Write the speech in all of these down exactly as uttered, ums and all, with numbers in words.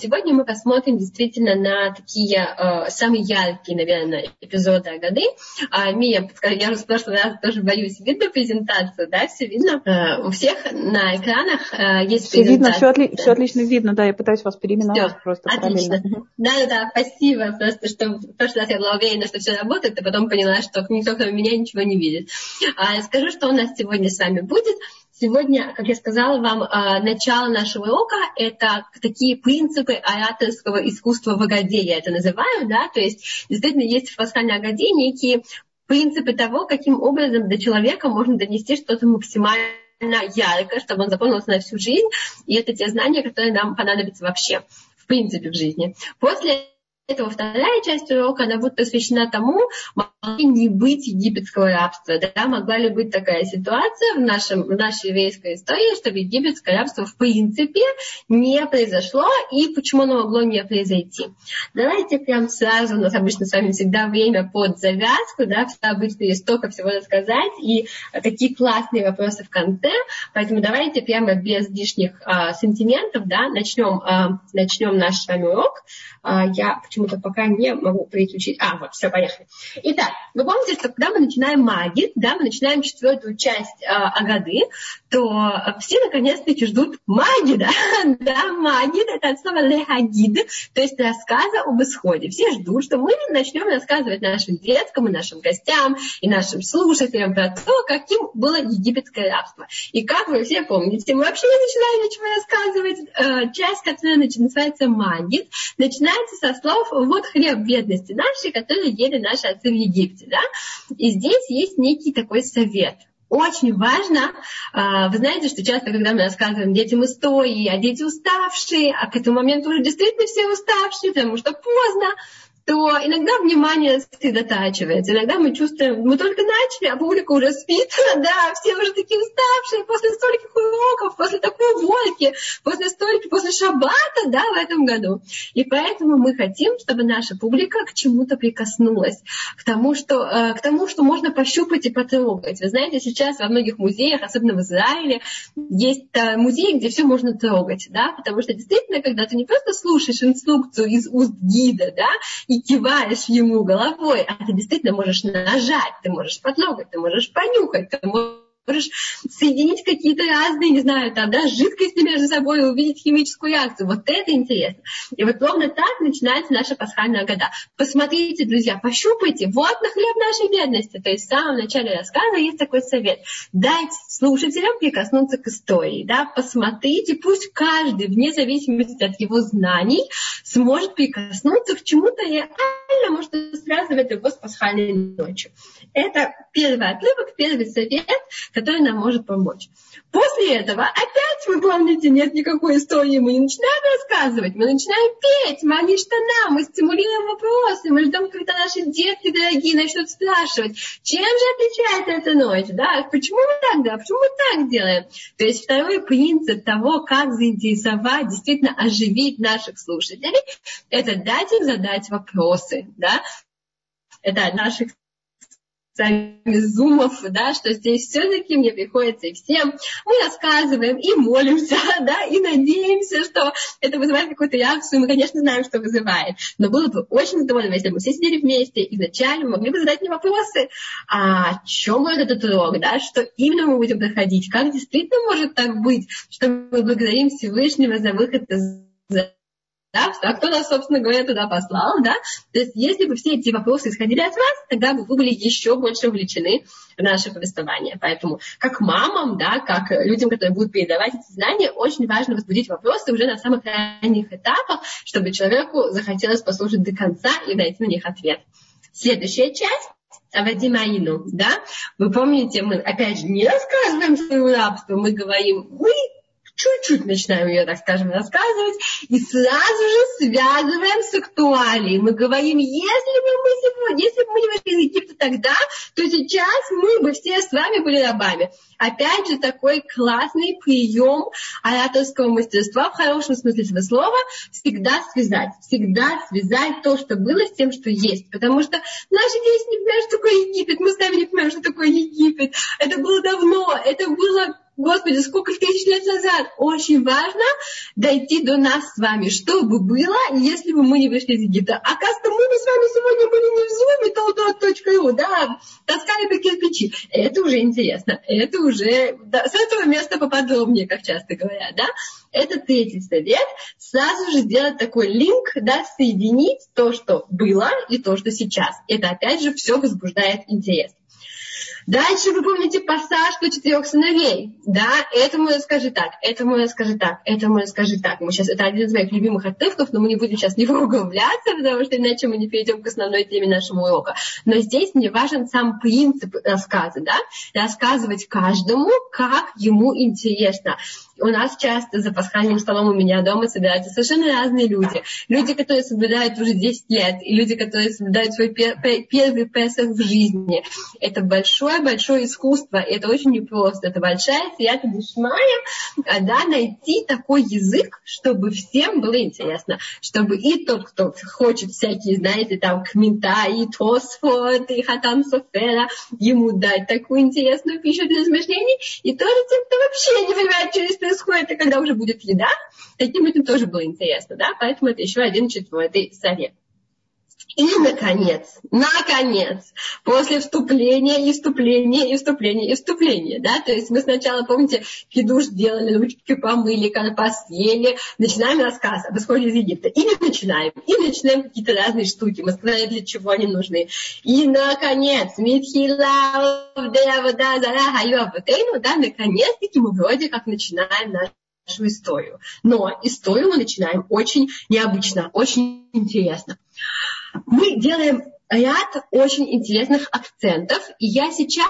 сегодня мы посмотрим действительно на такие э, самые яркие, наверное, эпизоды Агады. А, Мия, я уже в прошлый раз тоже боюсь, видно презентацию, да, все видно? Э, у всех на экранах э, есть все презентация. Видно, все, отли- все отлично видно, да, я пытаюсь вас переименовать Всё, просто отлично. параллельно. Да-да-да, спасибо, просто что в прошлый раз я была уверена, что все работает, а потом поняла, что никто кроме меня ничего не видит. А, скажу, что у нас сегодня с вами будет. Сегодня, как я сказала вам, начало нашего урока – это такие принципы ораторского искусства в Агаде, я это называю, да, то есть действительно есть в пасхальной Агаде некие принципы того, каким образом до человека можно донести что-то максимально ярко, чтобы он запомнился на всю жизнь, и это те знания, которые нам понадобятся вообще, в принципе, в жизни. После этого вторая часть урока, она будет посвящена тому, могла ли не быть египетского рабства, да, могла ли быть такая ситуация в, нашем, в нашей еврейской истории, что египетское рабство в принципе не произошло, и почему оно могло не произойти. Давайте прям сразу, у нас обычно с вами всегда время под завязку, да, обычно есть столько всего рассказать, и такие классные вопросы в конце, поэтому давайте прямо без лишних а, сантиментов, да, начнем, а, начнем наш с вами урок. А, я почему-то пока не могу переключить. А, вот, все, поехали. Итак, вы помните, что когда мы начинаем Магид, да, мы начинаем четвертую часть э, Агады, то все наконец-таки ждут Магида. Да, Магид — это от слова лехагид, то есть рассказа об исходе. Все ждут, что мы начнем рассказывать нашим деткам и нашим гостям и нашим слушателям про то, каким было египетское рабство. И как вы все помните, мы вообще не начинаем ничего рассказывать. Э, часть, которая называется Магид, начинается со слов «вот хлеб бедности нашей, которые ели наши отцы в Египте». Да? И здесь есть некий такой совет. Очень важно, вы знаете, что часто, когда мы рассказываем детям истории, а дети уставшие, а к этому моменту уже действительно все уставшие, потому что поздно, то иногда внимание сосредотачивается. Иногда мы чувствуем, мы только начали, а публика уже спит, да, все уже такие уставшие после стольких уроков, после такой уборки, после стольких, после шаббата, да, в этом году. И поэтому мы хотим, чтобы наша публика к чему-то прикоснулась, к тому, что, к тому, что можно пощупать и потрогать. Вы знаете, сейчас во многих музеях, особенно в Израиле, есть музеи, где все можно трогать, да, потому что действительно, когда ты не просто слушаешь инструкцию из уст гида, да, и киваешь ему головой, а ты действительно можешь нажать, ты можешь потрогать, ты можешь понюхать, ты можешь соединить какие-то разные, не знаю, там, да, жидкости между собой и увидеть химическую реакцию. Вот это интересно. И вот ровно так начинается наша пасхальная Агада. Посмотрите, друзья, пощупайте, вот на хлеб нашей бедности. То есть в самом начале рассказа есть такой совет. Дайте слушателям прикоснуться к истории, да, посмотрите, пусть каждый, вне зависимости от его знаний, сможет прикоснуться к чему-то реальному, что связывает его с пасхальной ночью. Это первый отрывок, первый совет, который нам может помочь. После этого опять, вы помните, нет никакой истории, мы не начинаем рассказывать, мы начинаем петь, мы штана, мы стимулируем вопросы, мы ждем, когда наши детки дорогие начнут спрашивать, чем же отличается эта ночь, да, почему мы так, да, почему мы так делаем. То есть второй принцип того, как заинтересовать, действительно оживить наших слушателей, это дать им задать вопросы, да, это от наших сами зумов, да, что здесь все-таки мне приходится и всем. Мы рассказываем и молимся, да, и надеемся, что это вызывает какую-то реакцию. Мы, конечно, знаем, что вызывает. Но было бы очень здорово, если бы мы все сидели вместе и вначале могли бы задать мне вопросы, а о чем будет этот урок, да, что именно мы будем проходить, как действительно может так быть, что мы благодарим Всевышнего за выход из Да, а кто нас, собственно говоря, туда послал, да? То есть, если бы все эти вопросы исходили от вас, тогда бы вы были еще больше увлечены в наше повествование. Поэтому, как мамам, да, как людям, которые будут передавать эти знания, очень важно возбудить вопросы уже на самых ранних этапах, чтобы человеку захотелось послушать до конца и найти на них ответ. Следующая часть. Авадим Аину, да? Вы помните, мы, опять же, не рассказываем свое рабство, мы говорим, мы чуть-чуть начинаем ее, так скажем, рассказывать, и сразу же связываем с актуалией. Мы говорим, если бы мы сегодня, если бы мы не вышли из Египта тогда, то сейчас мы бы все с вами были рабами. Опять же, такой классный прием ораторского мастерства, в хорошем смысле этого слова, всегда связать. Всегда связать то, что было, с тем, что есть. Потому что наши дети не понимают, что такое Египет, мы сами не понимаем, что такое Египет. Это было давно, это было Господи, сколько тысяч лет назад. Очень важно дойти до нас с вами. Что бы было, если бы мы не вышли из Египта? Оказывается, мы бы с вами сегодня были не в зуме, толдот.ру, да, таскали по кирпичи. Это уже интересно. Это уже да, с этого места поподробнее, как часто говорят, да. Это третий совет. Сразу же сделать такой линк, да, соединить то, что было, и то, что сейчас. Это, опять же, все возбуждает интерес. Дальше вы помните пассаж про четырех сыновей. Да, этому я скажу так, этому я скажу так, этому я скажу так. Мы сейчас, это один из моих любимых отрывков, но мы не будем сейчас в него углубляться, потому что иначе мы не перейдем к основной теме нашего урока. Но здесь мне важен сам принцип рассказа, да, рассказывать каждому, как ему интересно. У нас часто за пасхальным столом у меня дома собираются совершенно разные люди. Люди, которые соблюдают уже десять лет, и люди, которые соблюдают свой пер- первый Песах в жизни. Это большое-большое искусство, и это очень непросто. Это большая сията дишмая, да, найти такой язык, чтобы всем было интересно. Чтобы и тот, кто хочет всякие, знаете, там, комментарии, и Тосфот, и Хатам Софера, ему дать такую интересную пищу для размышлений, и тоже тем, кто вообще не понимает, через происходит, и когда уже будет еда, таким людям тоже было интересно, да, поэтому это еще один четвертый совет. И, наконец, наконец, после вступления и вступления и вступления и вступления, да, то есть мы сначала, помните, кидуш сделали, ручки помыли, посъели, начинаем рассказ об исходе из Египта. И не начинаем, и начинаем какие-то разные штуки, мы сказали, для чего они нужны. И, наконец, митхила, да, наконец-таки мы вроде как начинаем наш нашу историю. Но историю мы начинаем очень необычно, очень интересно. Мы делаем ряд очень интересных акцентов, и я сейчас,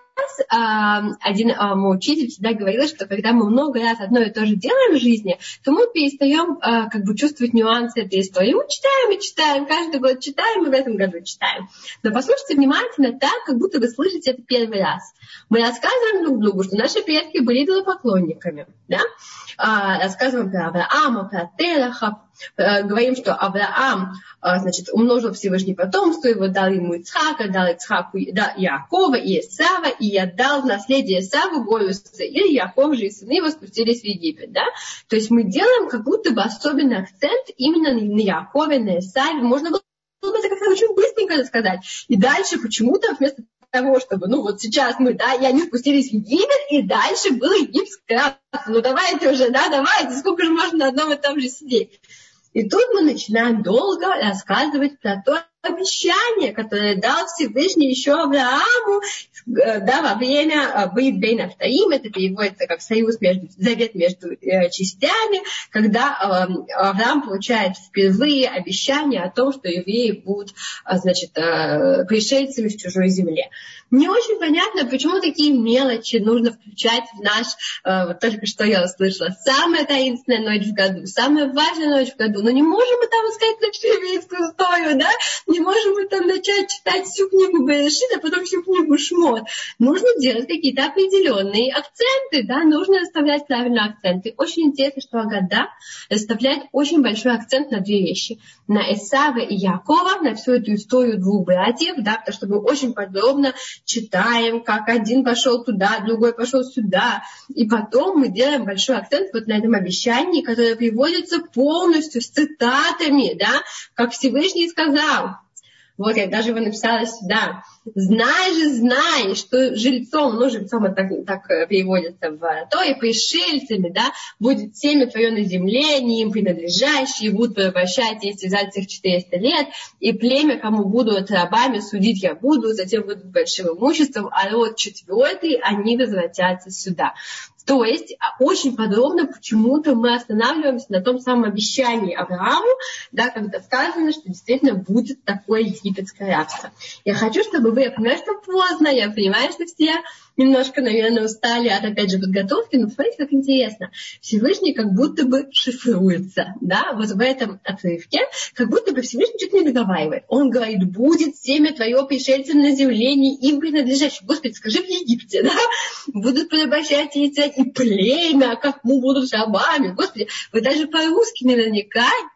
один мой учитель всегда говорил, что когда мы много раз одно и то же делаем в жизни, то мы перестаем как бы чувствовать нюансы этой истории. Мы читаем и читаем, каждый год читаем, и в этом году читаем. Но послушайте внимательно так, как будто вы слышите это первый раз. Мы рассказываем друг другу, что наши предки были идолопоклонниками, да? Рассказываем про Авраама, про Тераха, говорим, что Авраам, значит, умножил Всевышний потомство, его дал ему Ицхака, дал Ицхаку да, Яакова и Исава, и я дал в наследие Исаву гору Сеир, и Яаков же и сыны его спустились в Египет, да? То есть мы делаем как будто бы особенный акцент именно на Яакове, на Исаве. Можно было бы это как-то очень быстренько сказать. И дальше почему-то вместо того, чтобы, ну вот сейчас мы, да, и они спустились в Египет, и дальше было египетское рабство. Ну давайте уже, да, давайте, сколько же можно на одном и том же сидеть. И тут мы начинаем долго рассказывать про то обещание, которое дал Всевышний еще Аврааму, да, во время Бейт бейн Афтаим, это переводится как союз между, завет между э, частями, когда э, Авраам получает впервые обещание о том, что евреи будут, э, значит, э, пришельцами в чужой земле. Не очень понятно, почему такие мелочи нужно включать в наш, э, вот только что я услышала, самая таинственная ночь в году, самая важная ночь в году, но не можем мы там сказать всю еврейскую историю, да, не можем мы там начать читать всю книгу Берешит, а потом всю книгу Шмот. Нужно делать какие-то определенные акценты, да, нужно расставлять правильные акценты. Очень интересно, что Агада расставляет очень большой акцент на две вещи. На Исава и Яакова, на всю эту историю двух братьев, да, потому что мы очень подробно читаем, как один пошел туда, другой пошел сюда. И потом мы делаем большой акцент вот на этом обещании, которое приводится полностью с цитатами, да, как Всевышний сказал. Вот я даже его написала сюда. Знай же, знай, что жильцом, ну, жильцом это так, так переводится в то, и пришельцами, да, будет семя твое на земле, не им принадлежащие, будут порабощать и истязать их четыреста лет, и племя, кому будут рабами, судить я буду, затем будут большим имуществом, а род четвертый, они возвратятся сюда. То есть очень подробно почему-то мы останавливаемся на том самом обещании Аврааму, да, когда сказано, что действительно будет такое египетское рабство. Я хочу, чтобы вы, я понимаю, что поздно, я понимаю, что все немножко, наверное, устали от, опять же, подготовки, но смотрите, как интересно. Всевышний как будто бы шифруется, да, вот в этом отрывке, как будто бы Всевышний что-то не договаривает. Он говорит, будет семя твое пришельцам на земле, не им принадлежащее. Господи, скажи в Египте, да, будут порабощать яйца и племя, как мы будут рабами. Господи, вы даже по-русски наверняка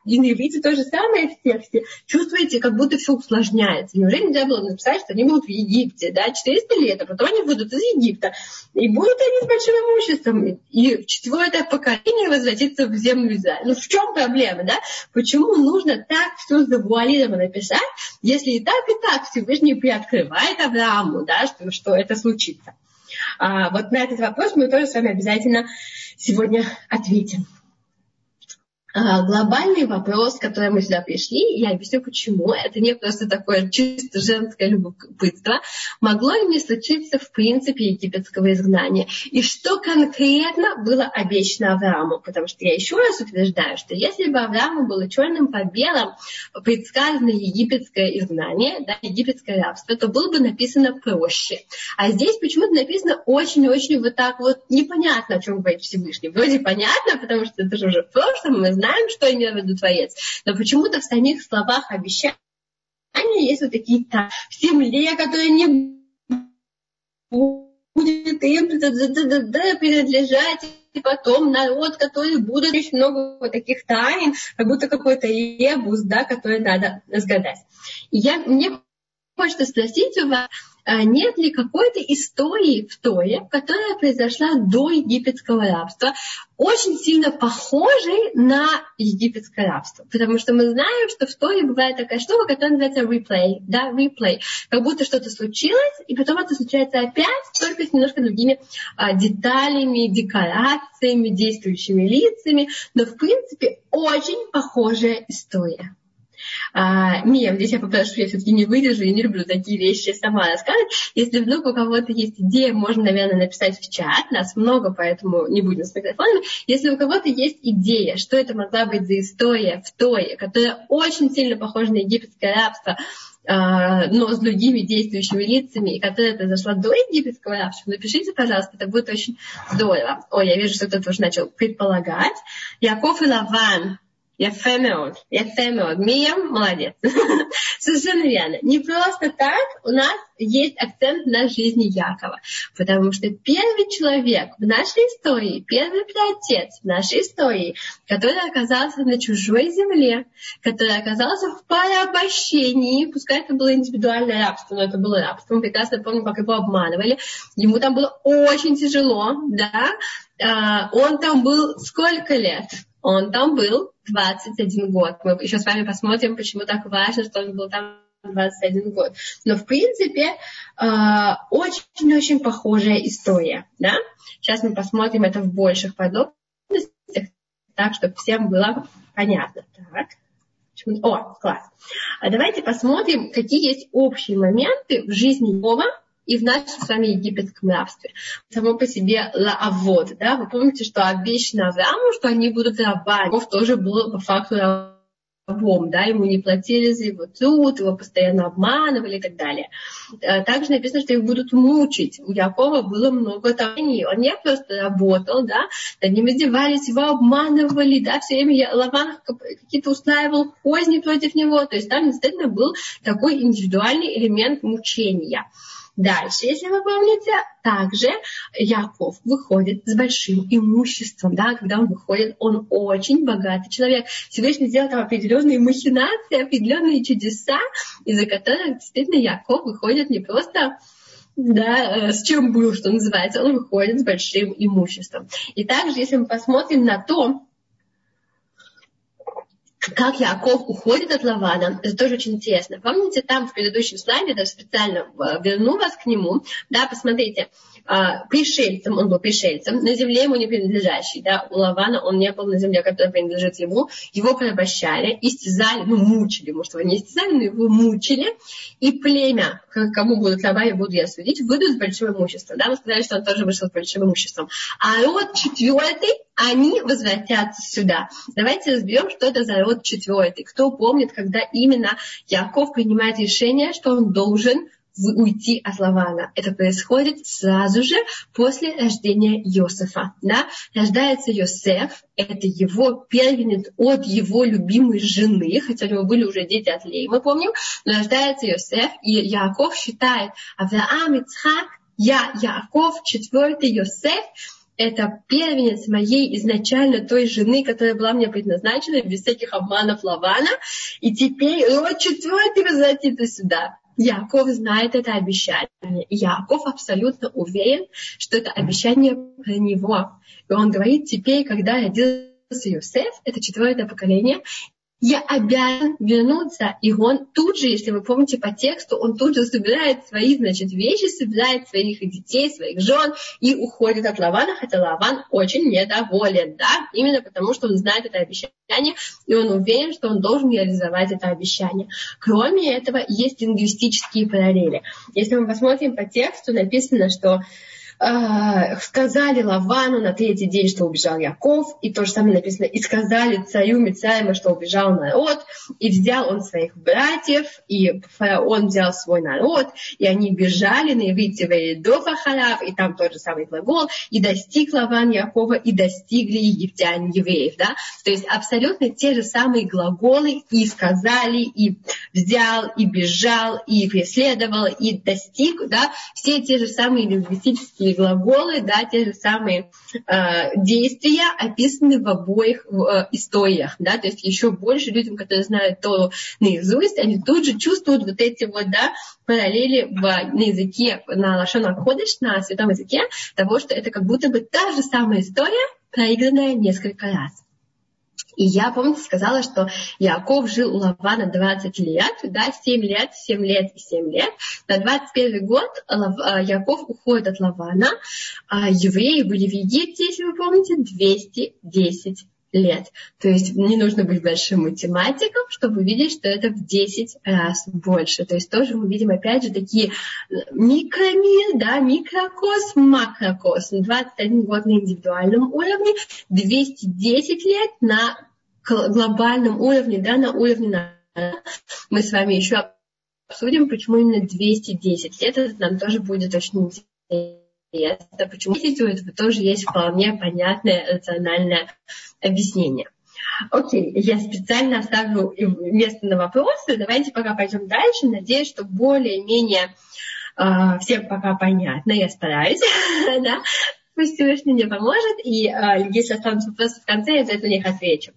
и на иврите то же самое в тексте. Чувствуете, как будто все усложняется. Неужели нельзя было написать, что они будут в Египте, да, четыреста лет, а потом они будут из Египта. И будут они с большим имуществом. И в четвертое поколение возвратится в землю Израиля. Ну в чем проблема, да? Почему нужно так все завуалированно писать, если и так, и так Всевышний приоткрывает Аврааму, да, что, что это случится? А, вот на этот вопрос мы тоже с вами обязательно сегодня ответим. А, глобальный вопрос, к которому мы сюда пришли, я объясню почему. Это не просто такое чисто женское любопытство. Могло ли не случиться в принципе египетского изгнания? И что конкретно было обещано Аврааму? Потому что я еще раз утверждаю, что если бы Аврааму было черным по белому предсказано египетское изгнание, да, египетское рабство, то было бы написано проще. А здесь почему-то написано очень-очень вот так вот непонятно, о чем говорит Всевышний. Вроде понятно, потому что это же уже в прошлом, мы знаем, что имел в виду Творец. Но почему-то в самих словах обещания есть вот такие там в земле, которая не будет им принадлежать, и потом народ, который будет очень много вот таких тайн, как будто какой-то ребус, да, который надо разгадать. И я, мне хочется спросить у вас, нет ли какой-то истории в Торе, которая произошла до египетского рабства, очень сильно похожей на египетское рабство? Потому что мы знаем, что в Торе бывает такая штука, которая называется replay, да, replay. Как будто что-то случилось, и потом это случается опять, только с немножко другими а, деталями, декорациями, действующими лицами, но в принципе очень похожая история. А, Мия, здесь я попрошу, я все-таки не выдержу, я не люблю такие вещи сама рассказывать. Если вдруг у кого-то есть идея, можно, наверное, написать в чат. Нас много, поэтому не будем с микрофонами. Если у кого-то есть идея, что это могла быть за история в Торе, которая очень сильно похожа на египетское рабство, но с другими действующими лицами, и которая произошла до египетского рабства, напишите, пожалуйста, это будет очень здорово. Ой, я вижу, что кто-то уже начал предполагать. Яков и Лаван. Яфе меод, яфе меод. Мия, молодец. Совершенно верно. Не просто так у нас есть акцент на жизни Якова. Потому что первый человек в нашей истории, первый праотец в нашей истории, который оказался на чужой земле, который оказался в порабощении, пускай это было индивидуальное рабство, но это было рабство. Мы прекрасно помним, как его обманывали. Ему там было очень тяжело, да. Он там был сколько лет? Он там был двадцать один год. Мы еще с вами посмотрим, почему так важно, что он был там двадцать один год. Но, в принципе, очень-очень похожая история. Да? Сейчас мы посмотрим это в больших подробностях, так, чтобы всем было понятно. Так. О, класс. А давайте посмотрим, какие есть общие моменты в жизни Якова и в нашем с вами египетском рабстве. Само по себе лаавод, да, вы помните, что обещано Аврааму, что они будут рабами. Яков тоже был по факту рабом, да, ему не платили за его труд, его постоянно обманывали и так далее. Также написано, что их будут мучить. У Якова было много томлений, он не просто работал, да, над ним издевались, его обманывали, да, все время Лаван какие-то устраивал козни против него, то есть там действительно был такой индивидуальный элемент мучения. Дальше, если вы помните, также Яков выходит с большим имуществом, да, когда он выходит, он очень богатый человек. Всевышний сделал там определенные махинации, определенные чудеса, из-за которых действительно Яков выходит не просто, да, с чем был, что называется, он выходит с большим имуществом. И также, если мы посмотрим на то, как Яков уходит от Лавана, это тоже очень интересно. Помните, там в предыдущем слайде, даже специально верну вас к нему, да, посмотрите, пришельцем, он был пришельцем, на земле ему не принадлежащий, да, у Лавана он не был на земле, которая принадлежит ему, его порабощали, истязали, ну, мучили, может, его не истязали, но его мучили, и племя, кому будут рабами, буду я судить, выйдут с большим имуществом, да, мы сказали, что он тоже вышел с большим имуществом, а род четвертый, они возвратятся сюда. Давайте разберем, что это за род четвертый. Кто помнит, когда именно Яков принимает решение, что он должен уйти от Лавана. Это происходит сразу же после рождения Йосефа. Да? Рождается Йосеф, это его первенец от его любимой жены, хотя у него были уже дети от Леи, мы помним, но рождается Йосеф, и Яков считает Авраам, Ицхак, я, Яков, четвертый Йосеф, это первенец моей изначально той жены, которая была мне предназначена, без всяких обманов Лавана, и теперь род четвертый возвратится сюда. Яков знает это обещание. И Яков абсолютно уверен, что это обещание про него. И он говорит, теперь, когда родился Йосеф, это четвертое поколение, я обязан вернуться. И он тут же, если вы помните по тексту, он тут же собирает свои, значит, вещи, собирает своих детей, своих жен и уходит от Лавана, хотя Лаван очень недоволен, да, именно потому, что он знает это обещание, и он уверен, что он должен реализовать это обещание. Кроме этого, есть лингвистические параллели. Если мы посмотрим по тексту, написано, что сказали Лавану на третий день, что убежал Яков, и то же самое написано, и сказали царю Мицраима, что убежал народ, и взял он своих братьев, и фараон взял свой народ, и они бежали на иврите до Фахарав, и там тот же самый глагол, и достиг Лаван Якова, и достигли египтяне евреев, да, то есть абсолютно те же самые глаголы, и сказали, и взял, и бежал, и преследовал, и достиг, да, все те же самые лингвистические глаголы, да, те же самые э, действия описаны в обоих э, историях, да, то есть еще больше людям, которые знают Тору наизусть, они тут же чувствуют вот эти вот, да, параллели в, на языке, на лашон ха-кодеш, на святом языке, того, что это как будто бы та же самая история, проигранная несколько раз. И я, помните, сказала, что Яков жил у Лавана двадцать лет, да, семь лет, семь лет и семь лет. На двадцать первый год Яков уходит от Лавана, а евреи были в Египте, если вы помните, двести десять лет. То есть не нужно быть большим математиком, чтобы видеть, что это в десять раз больше. То есть тоже мы видим, опять же, такие микромир, да, микрокосм, макрокосм. двадцать один год на индивидуальном уровне, двести десять лет на глобальном уровне, да, на уровне народа. Мы с вами еще обсудим, почему именно двести десять лет. Это нам тоже будет очень интересно. Почему у этого тоже есть вполне понятное рациональное объяснение. Окей, я специально оставлю место на вопросы. Давайте пока пойдем дальше. Надеюсь, что более-менее э, всем пока понятно. Я стараюсь, да. Пусть Всевышний мне поможет. И э, если останутся вопросы в конце, я за это на них отвечу.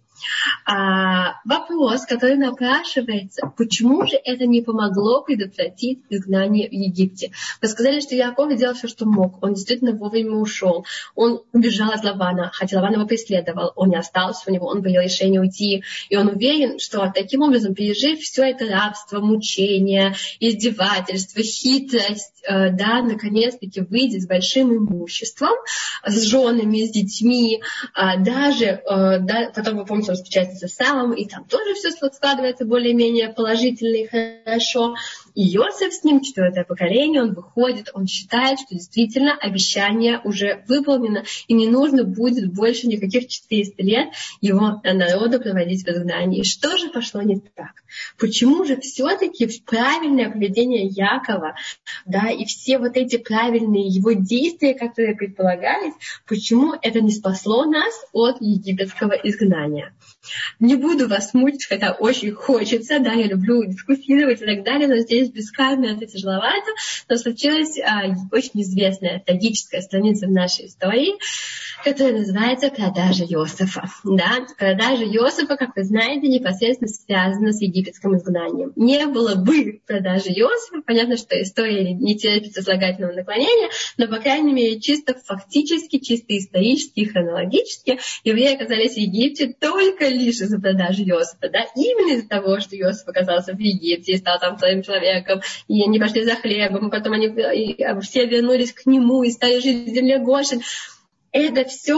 А, вопрос, который напрашивается, почему же это не помогло предотвратить изгнание в Египте? Вы сказали, что Яков сделал все, что мог. Он действительно вовремя ушел. Он убежал от Лавана, хотя Лаван его преследовал. Он не остался у него, он принял решение уйти. И он уверен, что таким образом, пережив все это рабство, мучение, издевательство, хитрость, э, да, наконец-таки выйдет с большим имуществом, с женами, с детьми, э, даже, э, да, потом вы помните, он встречается с Исавом, и там тоже все складывается более-менее положительно и хорошо. И Йосеф с ним, четвертое поколение, он выходит, он считает, что действительно обещание уже выполнено, и не нужно будет больше никаких четыреста лет его народу проводить в изгнании. Что же пошло не так? Почему же все-таки правильное поведение Якова, да, и все вот эти правильные его действия, которые предполагались, почему это не спасло нас от египетского изгнания? Не буду вас мучить, хотя очень хочется, да, я люблю дискуссировать и так далее, но здесь без камеры это тяжеловато, но случилась а, очень известная трагическая страница в нашей истории, которая называется «Продажа Йосефа». Да? Продажа Йосефа, как вы знаете, непосредственно связана с египетским изгнанием. Не было бы продажи Йосефа, понятно, что история не терпит сослагательного наклонения, но, по крайней мере, чисто фактически, чисто исторически и хронологически евреи оказались в Египте только лишь из-за продажи Йосефа. Да? Именно из-за того, что Йосеф оказался в Египте и стал там своим человеком, и они пошли за хлебом, и потом они и все вернулись к нему и стали жить в земле Гошен. Это все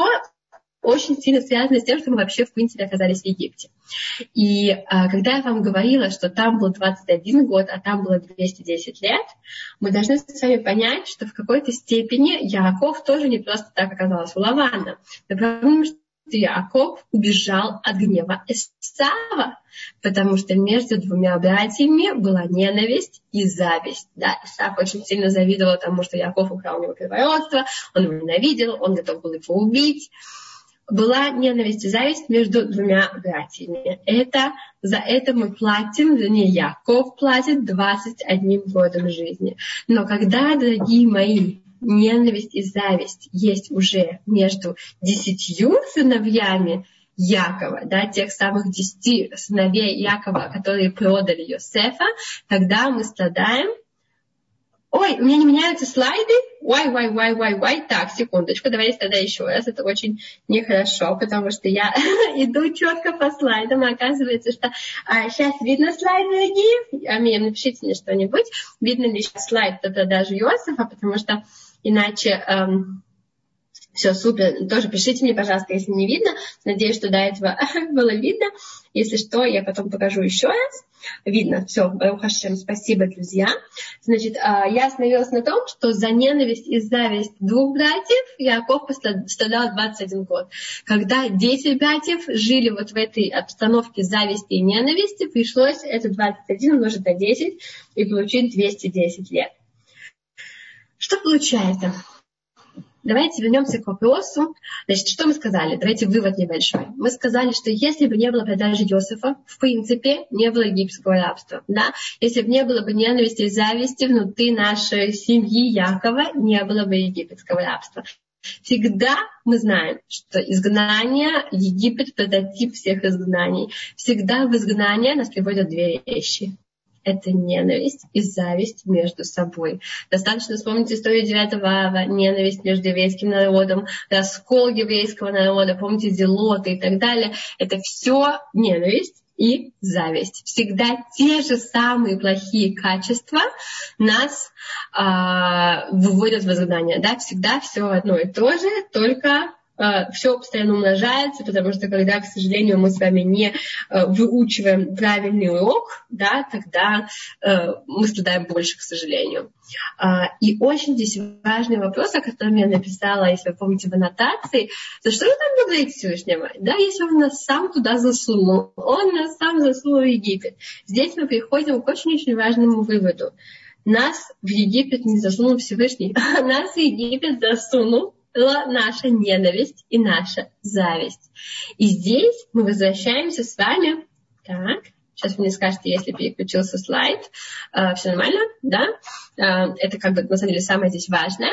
очень сильно связано с тем, что мы вообще, в принципе, оказались в Египте. И а, когда я вам говорила, что там был двадцать один год, а там было двести десять лет, мы должны с вами понять, что в какой-то степени Яаков тоже не просто так оказался у Лавана. Потому что Яаков убежал от гнева Исава, потому что между двумя братьями была ненависть и зависть. Да? Исав очень сильно завидовал тому, что Яаков украл у него первородство, он его ненавидел, он готов был его убить. Была ненависть и зависть между двумя братьями. Это, за это мы платим, вернее, Яаков платит двадцать одним годом жизни. Но когда, дорогие мои, ненависть и зависть есть уже между десятью сыновьями Якова, да, тех самых десяти сыновей Якова, которые продали Йосефа, тогда мы страдаем. Ой, у меня не меняются слайды. Вай, вай, вай, вай, вай. Так, секундочку, давайте тогда еще раз. Это очень нехорошо, потому что я иду четко по слайдам. А оказывается, что а, сейчас видно слайд, дорогие. Амир, напишите мне что-нибудь. Видно ли сейчас слайд это даже Йосефа, потому что иначе... Эм, все, супер. Тоже пишите мне, пожалуйста, если не видно. Надеюсь, что до этого было видно. Если что, я потом покажу еще раз. Видно. Все, Барух Хашем. Спасибо, друзья. Значит, я остановилась на том, что за ненависть и зависть двух братьев Яков страдал двадцать один год. Когда десять братьев жили вот в этой обстановке зависти и ненависти, пришлось это двадцать один умножить на десять и получить двести десять лет. Что получается? Давайте вернемся к вопросу. Значит, что мы сказали? Давайте вывод небольшой. Мы сказали, что если бы не было продажи Йосефа, в принципе, не было египетского рабства. Да? Если бы не было бы ненависти и зависти внутри нашей семьи Якова, не было бы египетского рабства. Всегда мы знаем, что изгнание, Египет — прототип всех изгнаний. Всегда в изгнание нас приводят две вещи. Это ненависть и зависть между собой. Достаточно вспомнить историю девятого ава, ненависть между еврейским народом, раскол еврейского народа, помните, зелоты и так далее. Это все ненависть и зависть. Всегда те же самые плохие качества нас а, выводят в изгнание. Да? Всегда все одно и то же, только... все постоянно умножается, потому что когда, к сожалению, мы с вами не выучиваем правильный урок, да, тогда мы страдаем больше, к сожалению. И очень здесь важный вопрос, о котором я написала, если вы помните, в аннотации. За что вы там благодарите Всевышнего? Да, если он нас сам туда засунул, он нас сам засунул в Египет. Здесь мы приходим к очень-очень важному выводу. Нас в Египет не засунул Всевышний, а нас в Египет засунул наша ненависть и наша зависть. И здесь мы возвращаемся с вами. Так, сейчас вы мне скажете, если переключился слайд. Uh, все нормально, да? Uh, это как бы на самом деле самое здесь важное.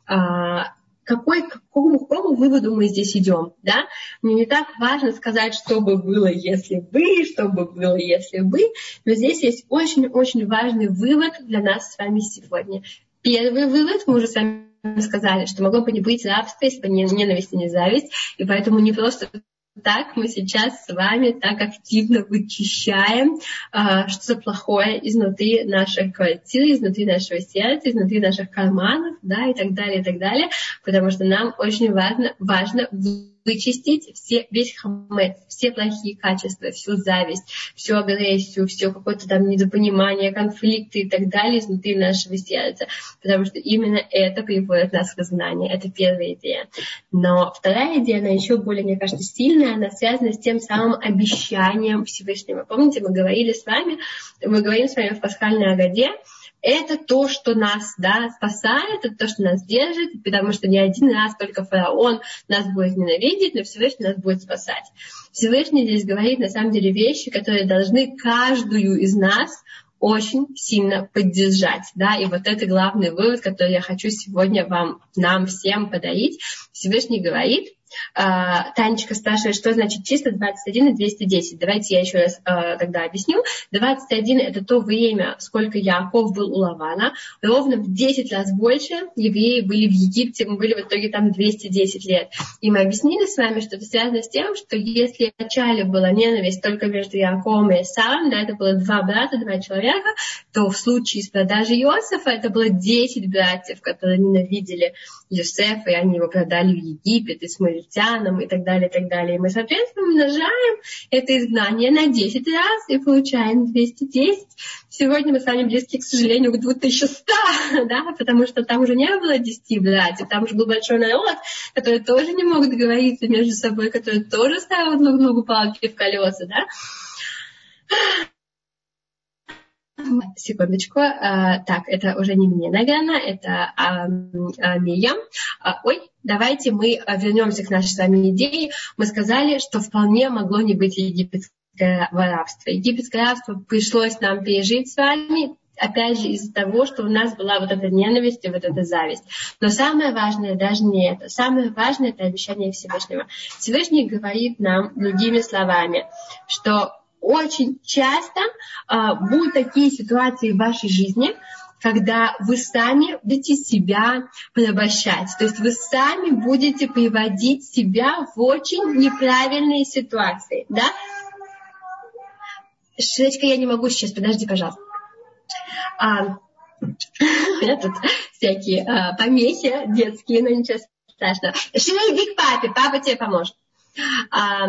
Uh, какой, к какому, какому выводу мы здесь идем, да? Мне не так важно сказать, что бы было, если бы, что бы было, если бы, но здесь есть очень-очень важный вывод для нас с вами сегодня. Первый вывод, мы уже с вами сказали, что могло бы не быть рабства, если бы не ненависть и не зависть, и поэтому не просто так мы сейчас с вами так активно вычищаем э, что-то плохое изнутри наших квартир, изнутри нашего сердца, изнутри наших карманов, да, и так далее, и так далее, потому что нам очень важно, важно вычистить все, весь хамец, все плохие качества, всю зависть, всю агрессию, все какое-то там недопонимание, конфликты и так далее изнутри нашего сердца, потому что именно это приводит нас к изгнанию. Это первая идея. Но вторая идея, она еще более, мне кажется, сильная, она связана с тем самым обещанием Всевышнего. Помните, мы говорили с вами, мы говорим с вами в пасхальной Агаде, это то, что нас, да, спасает, это то, что нас держит, потому что не один раз только фараон нас будет ненавидеть, но Всевышний нас будет спасать. Всевышний здесь говорит, на самом деле, вещи, которые должны каждую из нас очень сильно поддержать, да, и вот это главный вывод, который я хочу сегодня вам, нам всем подарить. Всевышний говорит, Uh, Танечка спрашивает, что значит числа двадцать один и двести десять. Давайте я еще раз uh, тогда объясню. двадцать один это то время, сколько Яаков был у Лавана. Ровно в десять раз больше евреи были в Египте. Мы были в итоге там двести десять лет. И мы объяснили с вами, что это связано с тем, что если вначале была ненависть только между Яаковом и Исавом, да, это было два брата, два человека, то в случае с продажей Иосифа это было десять братьев, которые ненавидели Йосефа, и они его продали в Египет, и смыли и так далее, и так далее. И мы, соответственно, умножаем это изгнание на десять раз и получаем двести десять. Сегодня мы с вами близки, к сожалению, к две тысячи сто, да, потому что там уже не было десяти братьев, там уже был большой народ, которые тоже не могут договориться между собой, которые тоже ставят друг другу палки в колеса, да. Секундочку. А, так, это уже не мне, наверное, это а, а, Мия. А, ой, давайте мы вернемся к нашей с вами идее. Мы сказали, что вполне могло не быть египетского рабства. Египетское рабство пришлось нам пережить с вами. опять же, из-за того, что у нас была вот эта ненависть и вот эта зависть. Но самое важное даже не это. Самое важное — это обещание Всевышнего. Всевышний говорит нам другими словами, что очень часто а, будут такие ситуации в вашей жизни, когда вы сами будете себя порабощать. То есть вы сами будете приводить себя в очень неправильные ситуации. Да? Шечка, я не могу сейчас, подожди, пожалуйста. А, у меня тут всякие а, помехи детские, но ничего страшного. Шри, иди к папе, папа тебе поможет. А,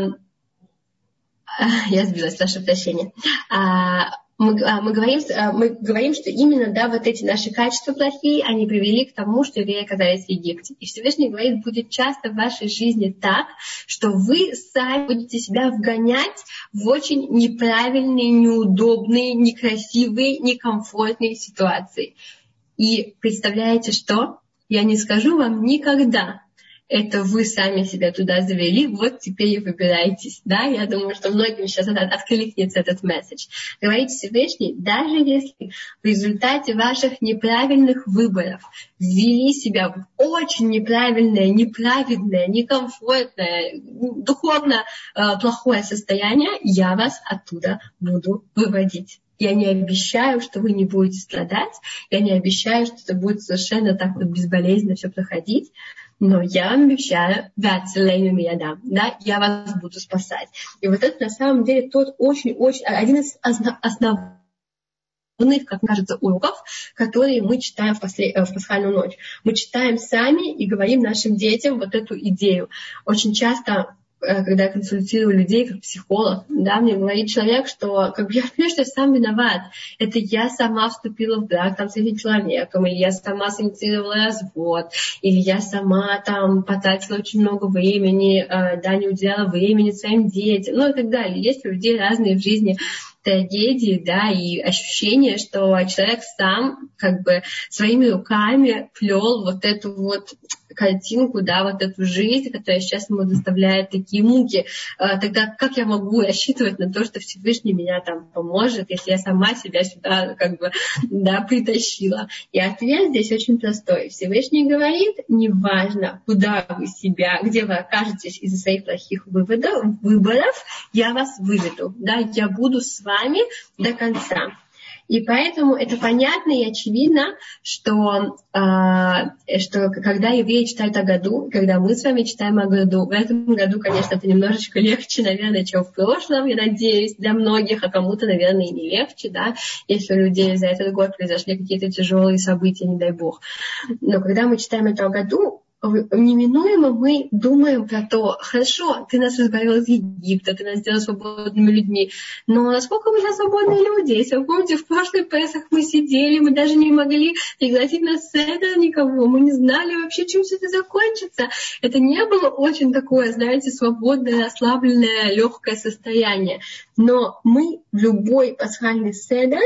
я сбилась, прошу прощения. А, мы, мы, говорим, мы говорим, что именно да, вот эти наши качества плохие, они привели к тому, что евреи оказались в Египте. И Всевышний говорит, будет часто в вашей жизни так, что вы сами будете себя вгонять в очень неправильные, неудобные, некрасивые, некомфортные ситуации. И представляете, что? Я не скажу вам никогда. Это вы сами себя туда завели, вот теперь и выбирайтесь. Да? Я думаю, что многим сейчас откликнется этот месседж. Говорит Всевышний, даже если в результате ваших неправильных выборов ввели себя в очень неправильное, неправедное, некомфортное, духовно э, плохое состояние, я вас оттуда буду выводить. Я не обещаю, что вы не будете страдать, я не обещаю, что это будет совершенно так вот безболезненно все проходить, но я вам обещаю, да, я вас буду спасать. И вот это на самом деле тот очень-очень, один из основных, как кажется, уроков, которые мы читаем в, после, в пасхальную ночь. Мы читаем сами и говорим нашим детям вот эту идею. Очень часто, когда я консультирую людей как психолог, да, мне говорит человек, что как бы, я понимаю, что я сам виноват. Это я сама вступила в брак там, с этим человеком, или я сама синициировала развод, или я сама там потратила очень много времени, э, да, не уделяла времени своим детям, ну и так далее. Есть у людей разные в жизни трагедии, да, и ощущение, что человек сам как бы своими руками плел вот эту вот картинку, да, вот эту жизнь, которая сейчас ему доставляет такие муки. Тогда как я могу рассчитывать на то, что Всевышний меня там поможет, если я сама себя сюда как бы, да, притащила? И ответ здесь очень простой. Всевышний говорит, неважно, куда вы себя, где вы окажетесь из-за своих плохих выводов, выборов, я вас выведу, да, я буду с вами до конца. И поэтому это понятно и очевидно, что, э, что когда евреи читают о году, когда мы с вами читаем о году, в этом году, конечно, это немножечко легче, наверное, чем в прошлом, я надеюсь, для многих, а кому-то, наверное, и не легче, да, если у людей за этот год произошли какие-то тяжелые события, не дай бог. Но когда мы читаем это о году, неминуемо мы думаем про то, хорошо, ты нас избавил из Египта, ты нас сделал свободными людьми, но насколько мы же свободные люди? Если вы помните, в прошлый Песах мы сидели, мы даже не могли пригласить на седер никого, мы не знали вообще, чем все это закончится. Это не было очень такое, знаете, свободное, расслабленное, легкое состояние. Но мы в любой пасхальный седер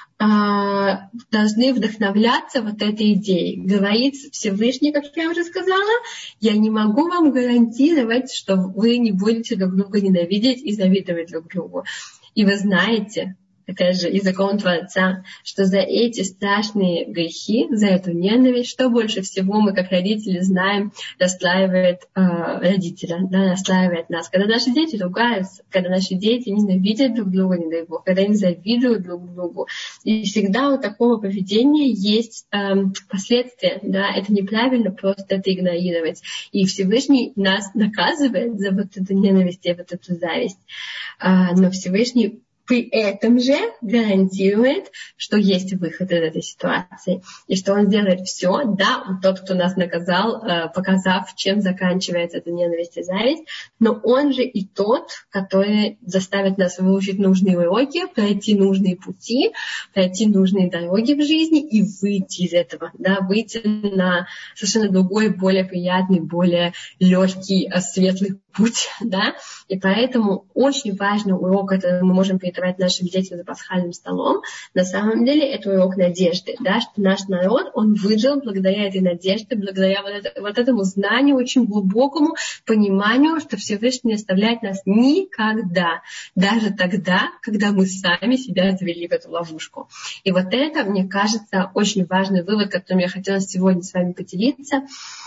должны вдохновляться вот этой идеей. Говорит Всевышний, как я уже сказала, я не могу вам гарантировать, что вы не будете друг друга ненавидеть и завидовать друг другу. И вы знаете, опять же, и закон Творца, что за эти страшные грехи, за эту ненависть, что больше всего мы, как родители, знаем, расстраивает э, родителя, да, расстраивает нас. Когда наши дети ругаются, когда наши дети ненавидят друг друга, не дай Бог, когда они завидуют друг другу. И всегда у такого поведения есть э, последствия. Да? Это неправильно просто это игнорировать. И Всевышний нас наказывает за вот эту ненависть и вот эту зависть. Э, но Всевышний при этом же гарантирует, что есть выход из этой ситуации. И что он делает все, да, он тот, кто нас наказал, показав, чем заканчивается эта ненависть и зависть, но он же и тот, который заставит нас выучить нужные уроки, пройти нужные пути, пройти нужные дороги в жизни и выйти из этого, да, выйти на совершенно другой, более приятный, более легкий, светлый путь, да, и поэтому очень важный урок, который мы можем передавать нашим детям за пасхальным столом, на самом деле это урок надежды, да, что наш народ, он выжил благодаря этой надежде, благодаря вот, это, вот этому знанию, очень глубокому пониманию, что Всевышний не оставляет нас никогда, даже тогда, когда мы сами себя завели в эту ловушку. И вот это, мне кажется, очень важный вывод, которым я хотела сегодня с вами поделиться.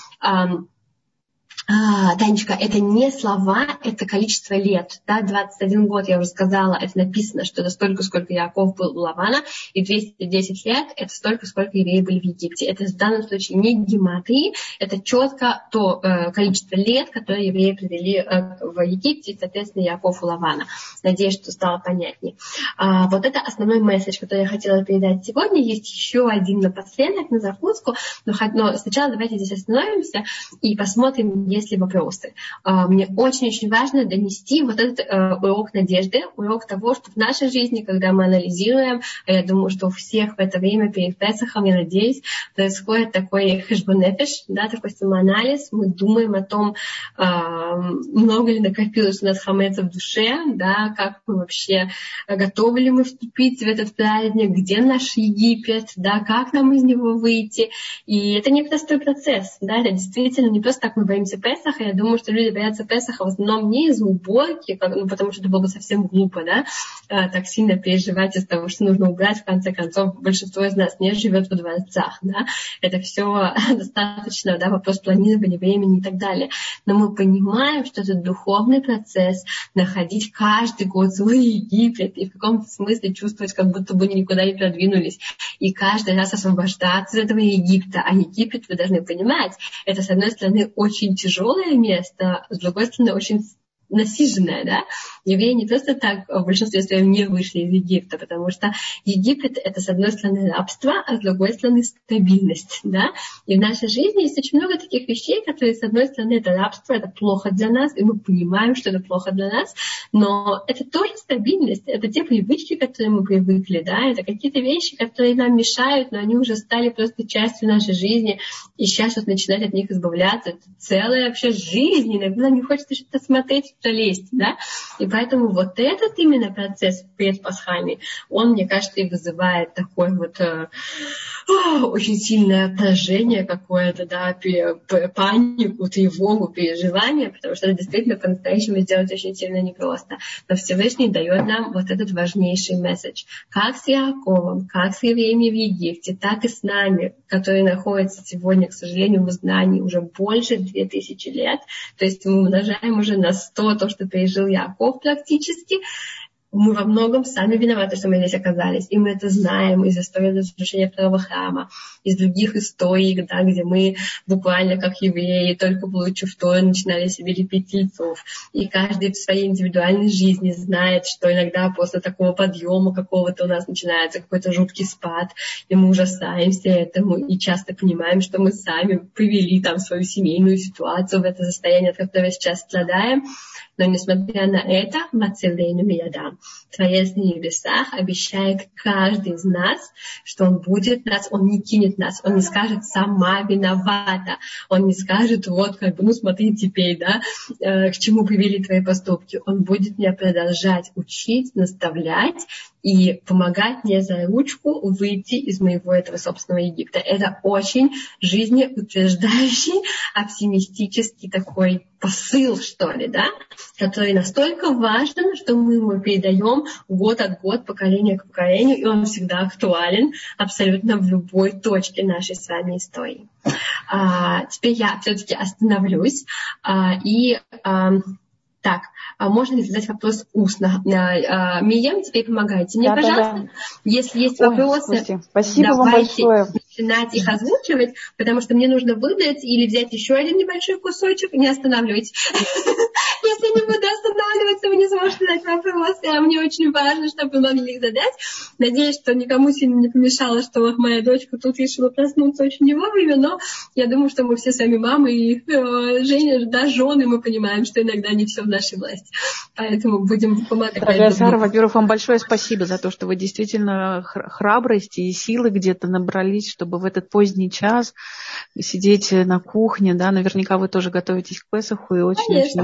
А, Танечка, это не слова, это количество лет. Да? двадцать один год, я уже сказала, это написано, что это столько, сколько Яаков был у Лавана, и двести десять лет – это столько, сколько евреи были в Египте. Это в данном случае не гематрии, это четко то э, количество лет, которое евреи провели э, в Египте, и, соответственно, Яаков у Лавана. Надеюсь, что стало понятнее. А, вот это основной месседж, который я хотела передать сегодня. Есть еще один напоследок, на закуску, но, но сначала давайте здесь остановимся и посмотрим, есть ли вопросы. Мне очень-очень важно донести вот этот урок надежды, урок того, что в нашей жизни, когда мы анализируем, а я думаю, что у всех в это время перед Песахом, я надеюсь, происходит такой хэшбон нефеш, да, такой самоанализ, мы думаем о том, много ли накопилось у нас хамеца в душе, да, как мы вообще, готовы ли мы вступить в этот праздник, где наш Египет, да, как нам из него выйти. И это не простой процесс, да, это действительно не просто так мы боимся Песаха. Я думаю, что люди боятся Песаха в основном не из-за уборки, как, ну, потому что это было бы совсем глупо, да, а, так сильно переживать из-за того, что нужно убрать. В конце концов, большинство из нас не живет во дворцах, да, это все достаточно, да, вопрос планирования времени и так далее. Но мы понимаем, что это духовный процесс, находить каждый год свой Египет и в каком-то смысле чувствовать, как будто бы никуда не продвинулись, и каждый раз освобождаться из этого Египта. А Египет, вы должны понимать, это, с одной стороны, очень тяжелое место, с другой стороны, очень насиженное, да. Евреи не просто так в большинстве своем не вышли из Египта, потому что Египет — это, с одной стороны, рабство, а с другой стороны, стабильность, да. И в нашей жизни есть очень много таких вещей, которые, с одной стороны, это рабство, это плохо для нас, и мы понимаем, что это плохо для нас, но это тоже стабильность, это те привычки, которые мы привыкли, да, это какие-то вещи, которые нам мешают, но они уже стали просто частью нашей жизни, и сейчас вот начинать от них избавляться, это целая вообще жизнь, иногда не хочется что-то смотреть, лезть, да, и поэтому вот этот именно процесс предпасхальный, он, мне кажется, и вызывает такое вот э, о, очень сильное поражение какое-то, да, панику, тревогу, переживание, потому что это действительно по-настоящему сделать очень сильно непросто. Но Всевышний дает нам вот этот важнейший месседж. Как с Яаковом, как с евреями в Египте, так и с нами, которые находятся сегодня, к сожалению, в изгнании уже больше две тысячи лет, то есть мы умножаем уже на сто то, что пережил Яаков практически. Мы во многом сами виноваты, что мы здесь оказались. И мы это знаем из истории разрушения второго храма, из других историй, да, где мы буквально как евреи, только получив Тору, начинали себе лепить тельцов. И каждый в своей индивидуальной жизни знает, что иногда после такого подъема какого-то у нас начинается какой-то жуткий спад, и мы ужасаемся этому, и часто понимаем, что мы сами привели там свою семейную ситуацию в это состояние, от которого сейчас страдаем. Но несмотря на это, Мацелейну Миядам, Творец на небесах обещает каждый из нас, что Он будет нас, Он не кинет нас, Он не скажет «сама виновата», Он не скажет «вот как бы, ну смотри теперь, да, э, к чему привели твои поступки». Он будет меня продолжать учить, наставлять и помогать мне за ручку выйти из моего этого собственного Египта. Это очень жизнеутверждающий, оптимистический такой посыл, что ли, да, который настолько важен, что мы его передаем год от года, поколение к поколению, и он всегда актуален абсолютно в любой точке нашей с вами истории. А, теперь я все-таки остановлюсь а, и... А, Так, а можно ли задать вопрос устно? Мием, теперь помогайте мне, да, пожалуйста. Да, да. Если есть Ой, вопросы, слушайте, спасибо вам большое. Начинать их озвучивать, потому что мне нужно выдать или взять еще один небольшой кусочек. Не останавливайтесь. Если не буду останавливаться, вы не сможете задать вопросы. А мне очень важно, чтобы вы могли их задать. Надеюсь, что никому сильно не помешало, что моя дочка тут решила проснуться очень не вовремя, но я думаю, что мы все сами мамы и э, Женя, да, жены, мы понимаем, что иногда не все в нашей власти. Поэтому будем помогать. Дорогая Сара, во-первых, вам большое спасибо за то, что вы действительно храбрости и силы где-то набрались, чтобы в этот поздний час сидеть на кухне, да, наверняка вы тоже готовитесь к Песаху и очень-очень устали.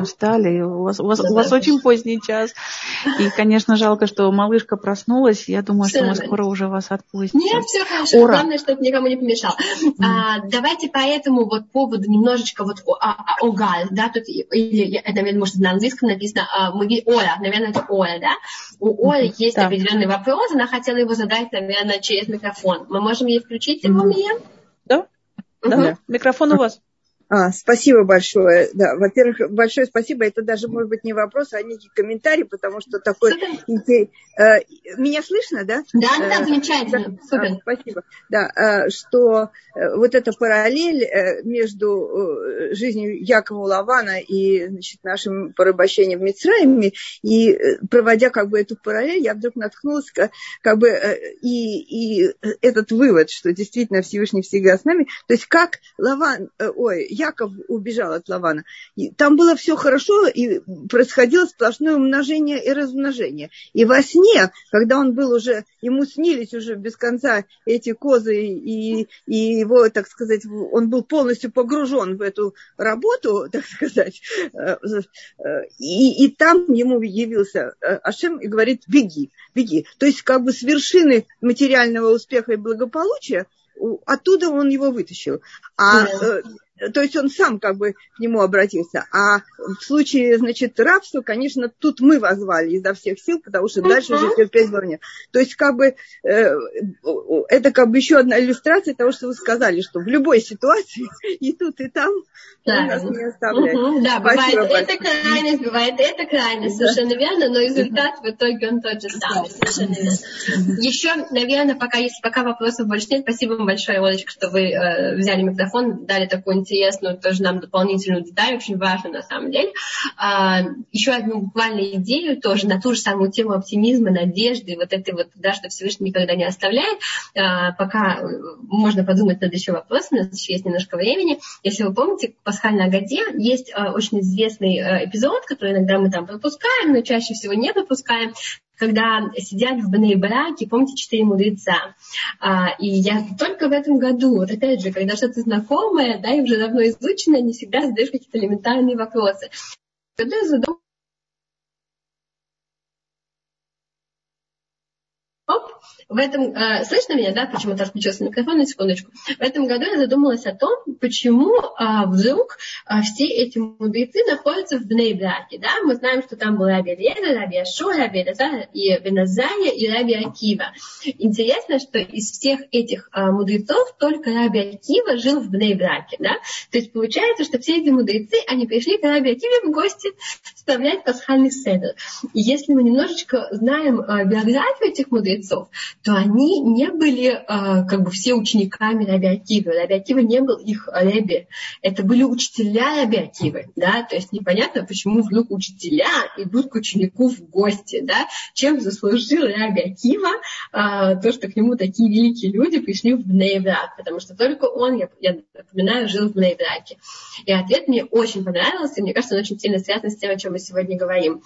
сказали, у вас, у вас, у вас очень поздний час. И, конечно, жалко, что малышка проснулась. Я думаю, все что мы скоро уже вас отпустим. Нет, все хорошо. Ура. Главное, чтобы никому не помешал. Mm. А, давайте по этому вот поводу немножечко вот о Галь, да, тут, или, это, наверное, может, на английском написано, а, мы, Оля, наверное, это Оля, да? У Оли mm-hmm. есть да. определенный вопрос, она хотела его задать, наверное, через микрофон. Мы можем ей включить его, mm-hmm. Мия? Да, uh-huh. да, микрофон у вас. А, спасибо большое. Да, во-первых, большое спасибо. Это даже, может быть, не вопрос, а некий комментарий, потому что такой... Э, меня слышно, да? Да, да, замечательно. Да, Супер. А, спасибо. Да, э, что э, вот эта параллель э, между э, жизнью Якова Лавана и, значит, нашим порабощением в Мицраиме, и э, проводя как бы эту параллель, я вдруг наткнулась как, как бы э, и, и этот вывод, что действительно Всевышний всегда с нами. То есть как Лаван... Э, ой, Яков убежал от Лавана. И там было все хорошо, и происходило сплошное умножение и размножение. И во сне, когда он был уже, ему снились уже без конца эти козы, и, и его, так сказать, он был полностью погружен в эту работу, так сказать, и, и там ему явился Ашем и говорит: беги, беги. То есть как бы с вершины материального успеха и благополучия оттуда он его вытащил. А то есть он сам как бы к нему обратился. А в случае, значит, рабства, конечно, тут мы возвали изо всех сил, потому что uh-huh. дальше уже терпеть было нет. То есть как бы э, это как бы еще одна иллюстрация того, что вы сказали, что в любой ситуации и тут, и там он нас не оставляет. Uh-huh. Да, бывает эта крайность, бывает эта крайность, совершенно верно, но результат в итоге он тот же самый. Совершенно верно. Еще, наверное, пока, если пока вопросов больше нет, спасибо вам большое, Олечка, что вы э, взяли микрофон, дали такую интересную тоже нам дополнительную деталь, очень важную на самом деле. А, еще одну буквально идею тоже на ту же самую тему оптимизма, надежды, вот этой вот, да, что Всевышний никогда не оставляет. А, пока можно подумать над еще вопросом, у нас еще есть немножко времени. Если вы помните, в пасхальной Агаде есть а, очень известный а, эпизод, который иногда мы там пропускаем, но чаще всего не пропускаем, когда сидят в Бней Браке, помните, четыре мудреца. А, и я только в этом году, вот опять же, когда что-то знакомое, да, и уже давно изученное, не всегда задаешь какие-то элементарные вопросы. Когда я задумалась, Оп, в этом, э, слышно меня, да, почему-то отключился микрофон, на секундочку. В этом году я задумалась о том, почему э, вдруг э, все эти мудрецы находятся в Бней Браке, да. Мы знаем, что там был Раби Элиэзер, Раби Ашуа, Раби Элазар и Бен Азария и Раби Акива. Интересно, что из всех этих э, мудрецов только Раби Акива жил в Бней Браке, да. То есть получается, что все эти мудрецы, они пришли к Раби Акиве в гости вставлять пасхальный седер. И если мы немножечко знаем э, биографию этих мудрецов, то они не были э, как бы все учениками Раби Акивы. Раби Акива не был их ребби. Это были учителя Раби Акивы, да, то есть непонятно, почему вдруг учителя идут к ученику в гости, да, чем заслужил Раби Акива э, то, что к нему такие великие люди пришли в Бней Брак, потому что только он, я, я напоминаю, жил в Бней Браке. И ответ мне очень понравился, и мне кажется, он очень сильно связан с тем, о чем мы сегодня говорим.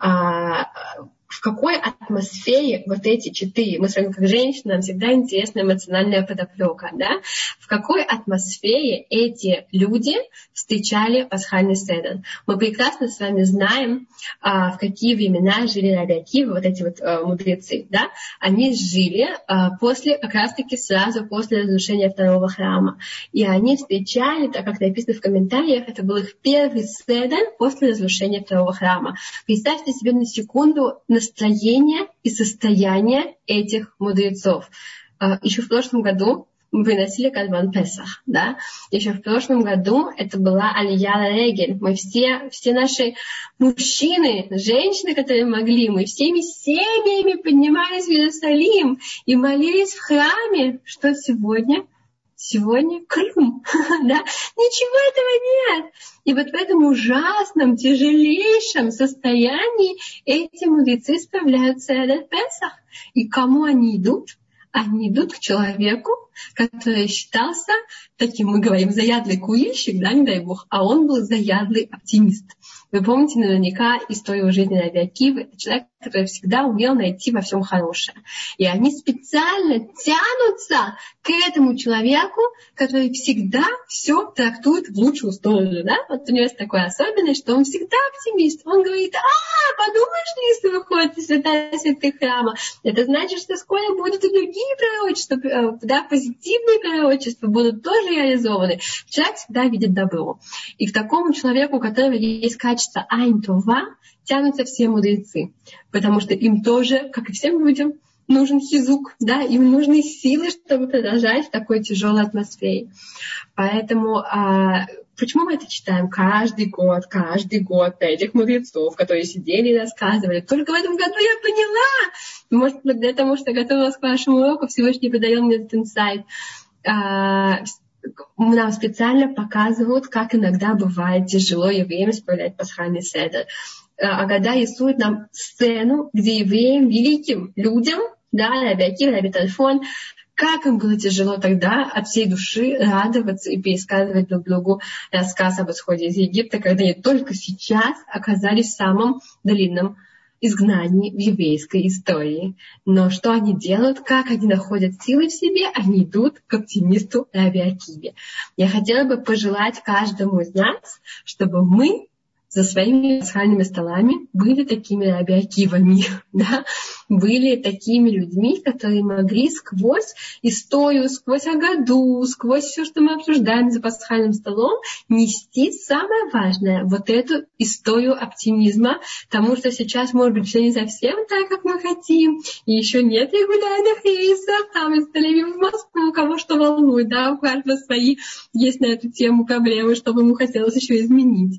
А, в какой атмосфере вот эти четыре, мы с вами как женщины, нам всегда интересна эмоциональная подоплека, да? В какой атмосфере эти люди встречали пасхальный седер? Мы прекрасно с вами знаем, а, в какие времена жили Раби Акива, вот эти вот а, мудрецы, да? Они жили а, после, как раз-таки сразу после разрушения второго храма. И они встречали, так как написано в комментариях, это был их первый седер после разрушения второго храма. Представьте себе на секунду настроение и состояние этих мудрецов. Еще в прошлом году мы приносили Корбан Песах, да? Еще в прошлом году это была Алия Ларегель. Мы все, все наши мужчины, женщины, которые могли, мы всеми семьями поднимались в Иерусалим и молились в храме. Что сегодня? Сегодня клюм, да? Ничего этого нет. И вот в этом ужасном, тяжелейшем состоянии эти мудрецы справляются Седер Песах. И к кому они идут? Они идут к человеку, который считался таким, мы говорим, заядлый курильщик, да, не дай бог, а он был заядлый оптимист. Вы помните наверняка историю жизни Раби Акивы. Это человек, который всегда умел найти во всем хорошее. И они специально тянутся к этому человеку, который всегда все трактует в лучшую сторону. Да? Вот у него есть такая особенность, что он всегда оптимист. Он говорит: а, подумаешь ли, если выходит из святая святых храма, это значит, что скоро будут и другие пророчества, да, позитивные пророчества будут тоже реализованы. Человек всегда видит добро. И к такому человеку, у которого есть качество айн това, тянутся все мудрецы, потому что им тоже, как и всем людям, нужен хизук, да, им нужны силы, чтобы продолжать в такой тяжелой атмосфере. Поэтому а, почему мы это читаем каждый год, каждый год про этих мудрецов, которые сидели и рассказывали? Только в этом году я поняла, может, благодаря тому, что готовилась к вашему уроку, Всевышний подарил мне этот инсайт. А, нам специально показывают, как иногда бывает тяжело евреям справлять пасхальный седер. Агада рисует нам сцену, где евреям, великим людям, да, Раби Акива, Раби Тарфон, как им было тяжело тогда от всей души радоваться и пересказывать друг другу рассказ об исходе из Египта, когда они только сейчас оказались в самом длинном изгнании в еврейской истории. Но что они делают, как они находят силы в себе, они идут к оптимисту Раби Акиве. Я хотела бы пожелать каждому из нас, чтобы мы за своими пасхальными столами были такими Раби Акивами, да? Были такими людьми, которые могли сквозь историю, сквозь Агаду, сквозь все, что мы обсуждаем за пасхальным столом, нести самое важное, вот эту историю оптимизма, потому что сейчас, может быть, все не совсем так, как мы хотим, и еще нет регулярных рейсов, там из Тель-Авива в Москву, кого что волнует, да, у каждого свои есть на эту тему проблемы, что бы ему хотелось еще изменить.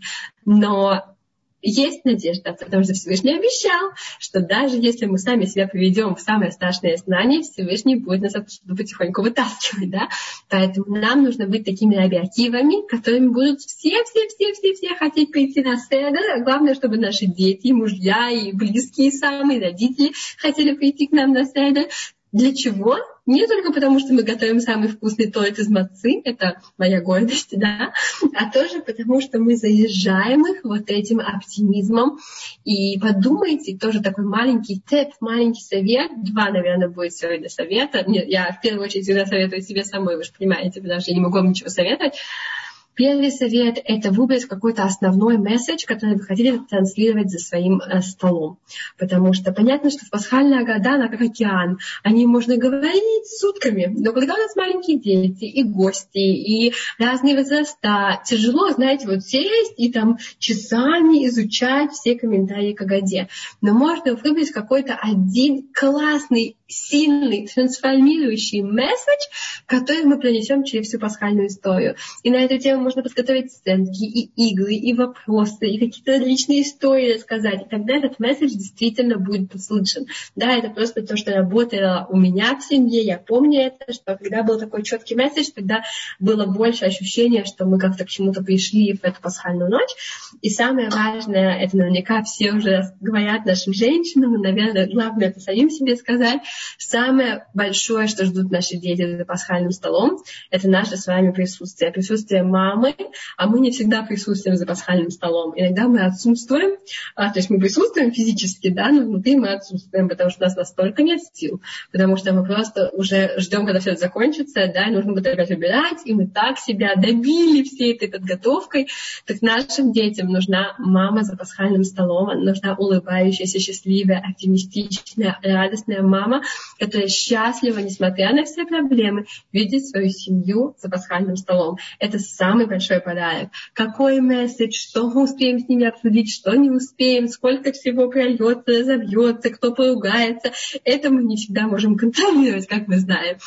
Но есть надежда, потому что Всевышний обещал, что даже если мы сами себя поведем в самое страшное изгнание, Всевышний будет нас оттуда потихоньку вытаскивать, да? Поэтому нам нужно быть такими Раби Акивами, которыми будут все-все-все-все-все хотеть прийти на седер. Главное, чтобы наши дети, мужья и близкие самые, родители хотели прийти к нам на седер. Для чего? Не только потому, что мы готовим самый вкусный торт из мацы, это моя гордость, да, а тоже потому, что мы заезжаем их вот этим оптимизмом. И подумайте, тоже такой маленький тип, маленький совет, два, наверное, будет сегодня совета. Нет, я в первую очередь всегда советую себе самой, вы же понимаете, потому что я не могу вам ничего советовать. Первый совет – это выбрать какой-то основной месседж, который вы хотите транслировать за своим э, столом. Потому что понятно, что в пасхальная Агада, она как океан. О ней можно говорить сутками. Но когда у нас маленькие дети, и гости, и разные возраста, тяжело, знаете, вот сесть и там часами изучать все комментарии к Агаде. Но можно выбрать какой-то один классный, сильный, трансформирующий месседж, который мы пронесем через всю пасхальную историю. И на эту тему можно подготовить сценки, и игры, и вопросы, и какие-то личные истории рассказать. И тогда этот месседж действительно будет услышан. Да, это просто то, что работало у меня в семье. Я помню это, что когда был такой четкий месседж, тогда было больше ощущения, что мы как-то к чему-то пришли в эту пасхальную ночь. И самое важное, это наверняка все уже говорят нашим женщинам, но, наверное, главное это самим себе сказать. Самое большое, что ждут наши дети за пасхальным столом, это наше с вами присутствие. Присутствие мамы, а мы не всегда присутствуем за пасхальным столом. Иногда мы отсутствуем, а, то есть мы присутствуем физически, да, но внутри мы отсутствуем, потому что у нас настолько нет сил, потому что мы просто уже ждем, когда все это закончится, да, и нужно будет опять убирать, и мы так себя добили всей этой подготовкой. Так нашим детям нужна мама за пасхальным столом, нужна улыбающаяся, счастливая, оптимистичная, радостная мама, которая счастлива, несмотря на все проблемы, видеть свою семью за пасхальным столом. Это самый большой подарок. Какой месседж, что мы успеем с ними обсудить, что не успеем, сколько всего прольется, разобьется, кто поругается. Это мы не всегда можем контролировать, как мы знаем.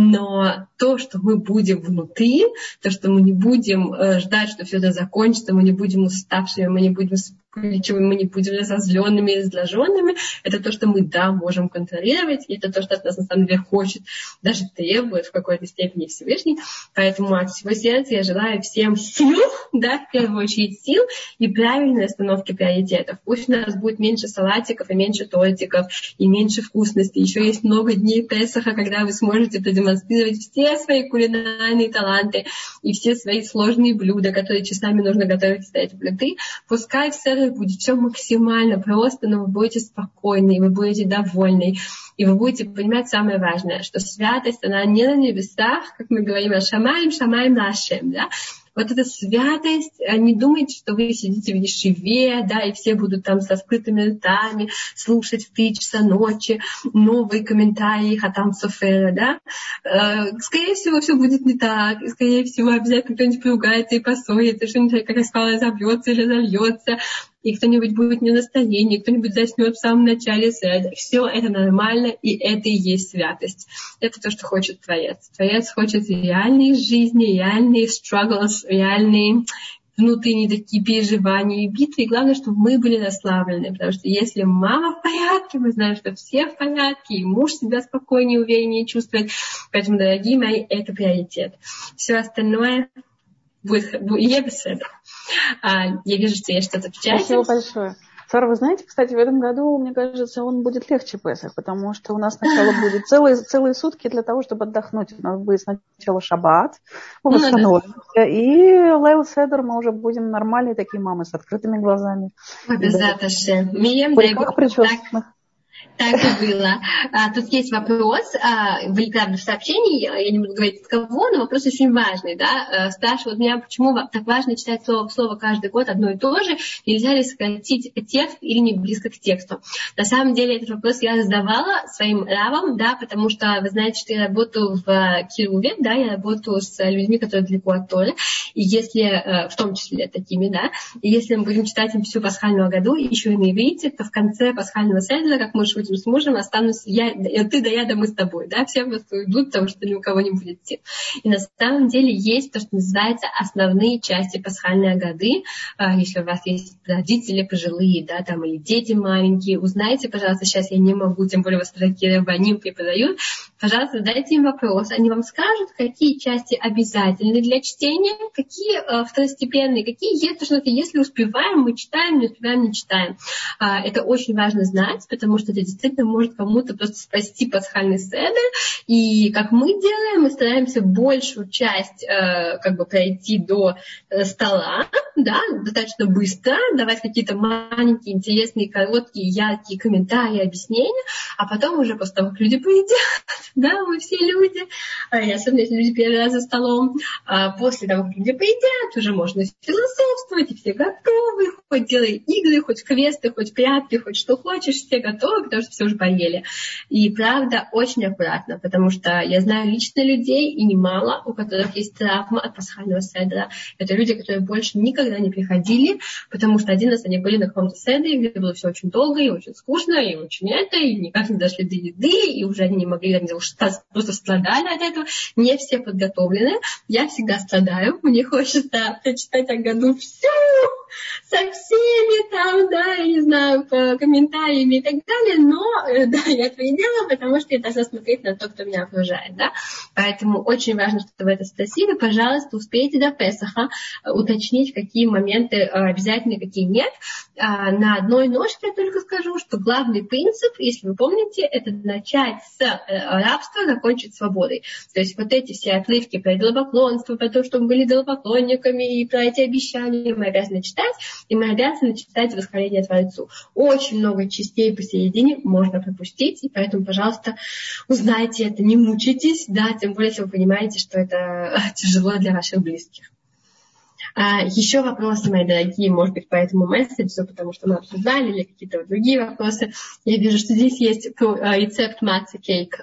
Но то, что мы будем внутри, то, что мы не будем ждать, что все это закончится, мы не будем уставшими, мы не будем или чего мы не будем разозленными, раздраженными. Это то, что мы, да, можем контролировать, и это то, что от нас на самом деле хочет, даже требует в какой-то степени Всевышний. Поэтому от всего сердца я желаю всем сил, да, в первую очередь сил и правильной остановки приоритетов. Пусть у нас будет меньше салатиков и меньше тортиков, и меньше вкусностей. Еще есть много дней Песаха, когда вы сможете продемонстрировать все свои кулинарные таланты и все свои сложные блюда, которые часами нужно готовить из этой плиты. Пускай в седер будет все максимально просто, но вы будете спокойны, и вы будете довольны, и вы будете понимать самое важное, что святость, она не на небесах, как мы говорим, а шамаем, шамаем нашим, да. Вот эта святость, не думайте, что вы сидите в ешиве, да, и все будут там со скрытыми ртами слушать в три часа ночи новые комментарии Хатам Софера, да. Скорее всего, все будет не так, и, скорее всего, обязательно кто-нибудь поругается и поссорится, что-нибудь, как я сказала, разобьется или зальется, и кто-нибудь будет не в настроении, кто-нибудь заснет в самом начале седа. Все это нормально, и это и есть святость. Это то, что хочет Творец. Творец хочет реальной жизни, реальные struggles, реальные внутренние такие переживания и битвы. И главное, чтобы мы были расслаблены. Потому что если мама в порядке, мы знаем, что все в порядке, и муж себя спокойнее, увереннее чувствует. Поэтому, дорогие мои, это приоритет. Все остальное будет ебеседа. Я вижу, что есть что-то в чате. Спасибо большое. Сара, вы знаете, кстати, в этом году, мне кажется, он будет легче Песах, потому что у нас сначала будет целые, целые сутки для того, чтобы отдохнуть. У нас будет сначала шаббат, мы восстановимся, ну, да. И Лейл Седер мы уже будем нормальные такие мамы с открытыми глазами. Обязательно. Как причесанных. Так и было. А, тут есть вопрос а, в электронном сообщении, я не буду говорить от кого, но вопрос очень важный. Да? Спрашивают меня, почему так важно читать слово в слово каждый год одно и то же, нельзя ли сократить текст или не близко к тексту. На самом деле этот вопрос я задавала своим равам, да, потому что вы знаете, что я работаю в Кируве, да, я работаю с людьми, которые далеко от Торы, и если, в том числе такими, да, и если мы будем читать им всю пасхальную году, еще и на иврите, то в конце пасхального седера, как мы шутим с мужем, останусь я, ты да я, да мы с тобой, да, все просто уйдут, потому что ни у кого не будет сил. И на самом деле есть то, что называется основные части пасхальной годы. Если у вас есть родители пожилые, да, там, или дети маленькие, узнайте, пожалуйста, сейчас я не могу, тем более вас такие рабаним преподают, пожалуйста, задайте им вопрос, они вам скажут, какие части обязательны для чтения, какие э, второстепенные, какие есть, потому что если успеваем, мы читаем, не успеваем, не читаем. А, это очень важно знать, потому что это действительно может кому-то просто спасти пасхальный седер. И как мы делаем, мы стараемся большую часть э, как бы пройти до э, стола, да, достаточно быстро, давать какие-то маленькие, интересные, короткие, яркие комментарии, объяснения, а потом уже после того, как люди поедят, да, мы все люди, и особенно если люди первый раз за столом, а после того, как люди поедят, уже можно философствовать, и все готовы, хоть делай игры, хоть квесты, хоть прятки, хоть что хочешь, все готовы, потому что все уже поели. И правда, очень аккуратно, потому что я знаю лично людей, и немало, у которых есть травма от пасхального седера. Это люди, которые больше никогда не приходили, потому что один раз они были на каком-то седере, где было все очень долго, и очень скучно, и очень это, и никак не дошли до еды, и уже они не могли, они просто страдали от этого. Не все подготовлены. Я всегда страдаю. Мне хочется прочитать о году всю, со всеми там, да, я не знаю, по комментариями и так далее, но, да, я это и делаю, потому что я должна смотреть на то, кто меня окружает, да. Поэтому очень важно, что вы это спросили. Пожалуйста, успейте до Песаха уточнить, какие моменты обязательны, какие нет. На одной ножке я только скажу, что главный принцип, если вы помните, это начать с рабства, закончить свободой. То есть вот эти все отрывки про идолопоклонство, про то, что мы были идолопоклонниками, и про эти обещания мы обязаны читать, и мы обязаны читать восхваление Творцу. Очень много частей посередине можно пропустить, и поэтому, пожалуйста, узнайте это, не мучайтесь, да, тем более, если вы понимаете, что это тяжело для ваших близких. А, еще вопросы, мои дорогие, может быть, по этому месседжу, потому что мы обсуждали, или какие-то другие вопросы. Я вижу, что здесь есть рецепт матцы кейк.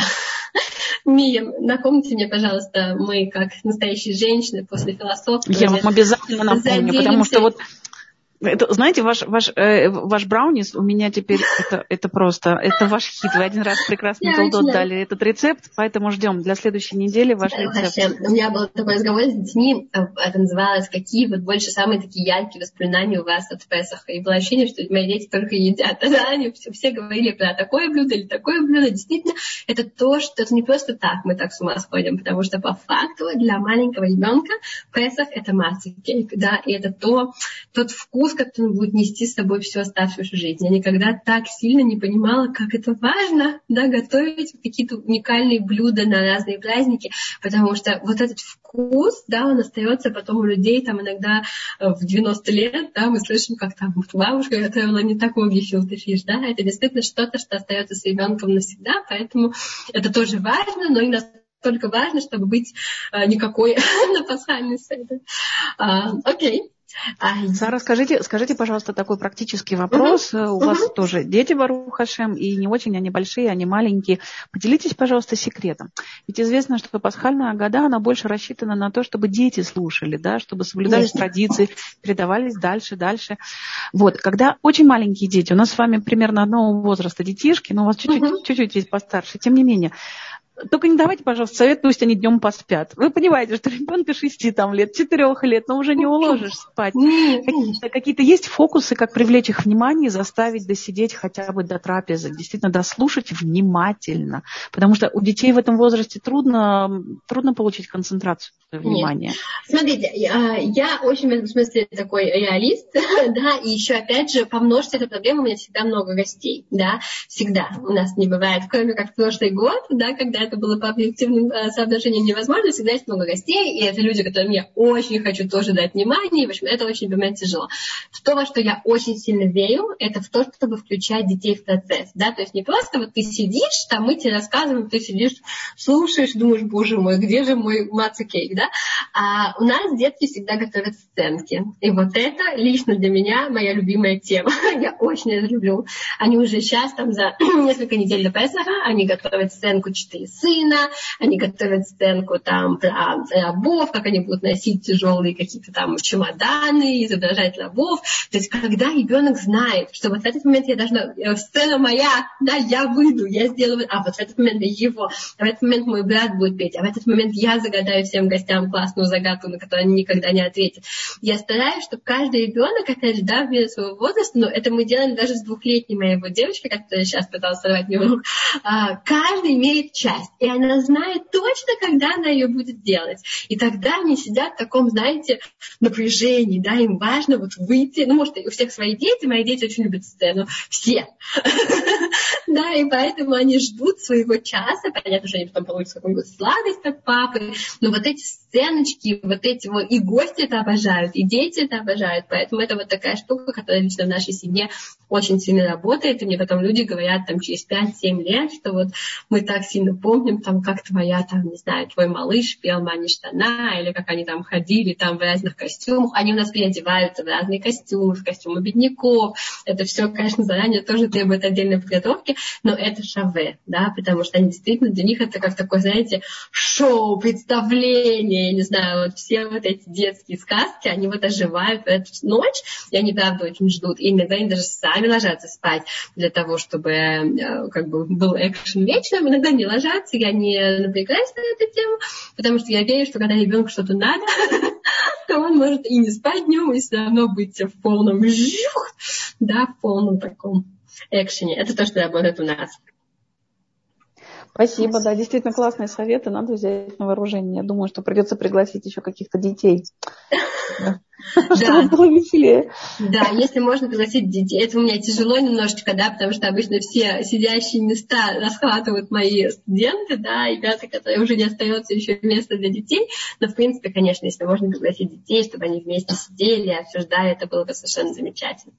Мия, напомните мне, пожалуйста, мы, как настоящие женщины после философии... Я вам обязательно напомню, потому что вот Это, знаете, ваш, ваш, э, ваш браунис у меня теперь, это, это просто, это ваш хит. Вы один раз прекрасно Толдот дали этот рецепт, поэтому ждем для следующей недели ваш рецепт. У меня был такой разговор с детьми, это называлось, какие вот больше самые такие яркие воспоминания у вас от Песаха. И было ощущение, что мои дети только едят. Да, они все, все говорили про такое блюдо или такое блюдо. Действительно, это то, что это не просто так мы так с ума сходим, потому что по факту для маленького ребенка Песах – это маци-кейк, да, и это то, тот вкус, который он будет нести с собой всю оставшуюся жизнь. Я никогда так сильно не понимала, как это важно, да, готовить какие-то уникальные блюда на разные праздники, потому что вот этот вкус, да, он остается потом у людей, там иногда в девяносто лет, да, мы слышим, как там бабушка готовила не такой гефилте фиш, да, это действительно что-то, что остается с ребенком навсегда, поэтому это тоже важно, но и настолько важно, чтобы быть а, никакой на пасхальный седер. А, окей. Сара, скажите, скажите, пожалуйста, такой практический вопрос. Uh-huh. У uh-huh. вас тоже дети, Барух Хашем, и не очень они большие, они маленькие. Поделитесь, пожалуйста, секретом. Ведь известно, что пасхальная Агада, она больше рассчитана на то, чтобы дети слушали, да, чтобы соблюдались yes. традиции, передавались дальше, дальше. Вот, когда очень маленькие дети, у нас с вами примерно одного возраста детишки, но у вас чуть-чуть, uh-huh. чуть-чуть есть постарше, тем не менее, только не давайте, пожалуйста, совет, пусть они днем поспят. Вы понимаете, что ребенка шести там, лет, четырех лет, но уже не уложишь спать. Какие-то, какие-то есть фокусы, как привлечь их внимание, заставить досидеть хотя бы до трапезы, действительно дослушать внимательно. Потому что у детей в этом возрасте трудно, трудно получить концентрацию внимания. Нет. Смотрите, я, я очень в этом смысле такой реалист, да, и еще, опять же, помножьте эту проблему, у меня всегда много гостей, да, всегда. У нас не бывает, кроме как в прошлый год, да, когда это было по объективным э, соображениям невозможно, всегда есть много гостей, и это люди, которым я очень хочу тоже дать внимание, и, в общем, это очень для меня тяжело. То, во что я очень сильно верю, это в то, чтобы включать детей в процесс, да, то есть не просто вот ты сидишь, там мы тебе рассказываем, ты сидишь, слушаешь, думаешь, боже мой, где же мой маци-кейк, да, а у нас детки всегда готовят сценки, и вот это лично для меня моя любимая тема, я очень это люблю. Они уже сейчас, там, за несколько недель до Песаха, они готовят сценку «Четыре сына», они готовят сценку там про рабов, как они будут носить тяжелые какие-то там чемоданы, изображать рабов. То есть когда ребенок знает, что вот в этот момент я должна, сцена моя, да, я выйду, я сделаю, а вот в этот момент его, а в этот момент мой брат будет петь, а в этот момент я загадаю всем гостям классную загадку, на которую они никогда не ответят. Я стараюсь, чтобы каждый ребенок, опять же, да, в меру своего возраста, но это мы делаем даже с двухлетней моей вот девочкой, которая сейчас пыталась сорвать мне в руку, каждый имеет часть, и она знает точно, когда она ее будет делать. И тогда они сидят в таком, знаете, напряжении, да, им важно вот выйти, ну, может, у всех свои дети, мои дети очень любят сцену, все. Да, и поэтому они ждут своего часа, понятно, что они потом получат какую-нибудь сладость от папы, но вот эти сценочки, вот эти вот, и гости это обожают, и дети это обожают, поэтому это вот такая штука, которая лично в нашей семье очень сильно работает, и мне потом люди говорят там через пять-семь лет, что вот мы так сильно помним, там, как твоя, там, не знаю, твой малыш пел «Мани штана», или как они там ходили там в разных костюмах, они у нас переодеваются в разные костюмы, в костюмы бедняков, это все, конечно, заранее тоже требует отдельной подготовки, но это шаве, да, потому что они действительно, для них это как такое, знаете, шоу, представление, я не знаю, вот все вот эти детские сказки, они вот оживают в эту ночь, и они, правда, очень ждут. И иногда они даже сами ложатся спать для того, чтобы как бы был экшен вечером. Иногда не ложатся, я не напрягаюсь на эту тему, потому что я верю, что когда ребенку что-то надо, то он может и не спать днем, и все равно быть в полном жух, да, в полном таком экшене. Это то, что работает у нас. Спасибо, да, действительно классные советы, надо взять на вооружение. Я думаю, что придется пригласить еще каких-то детей, чтобы было веселее. Да, если можно пригласить детей. Это у меня тяжело немножечко, да, потому что обычно все сидящие места расхватывают мои студенты, да, ребята, которые уже не остается еще места для детей. Но, в принципе, конечно, если можно пригласить детей, чтобы они вместе сидели, обсуждали, это было бы совершенно замечательно.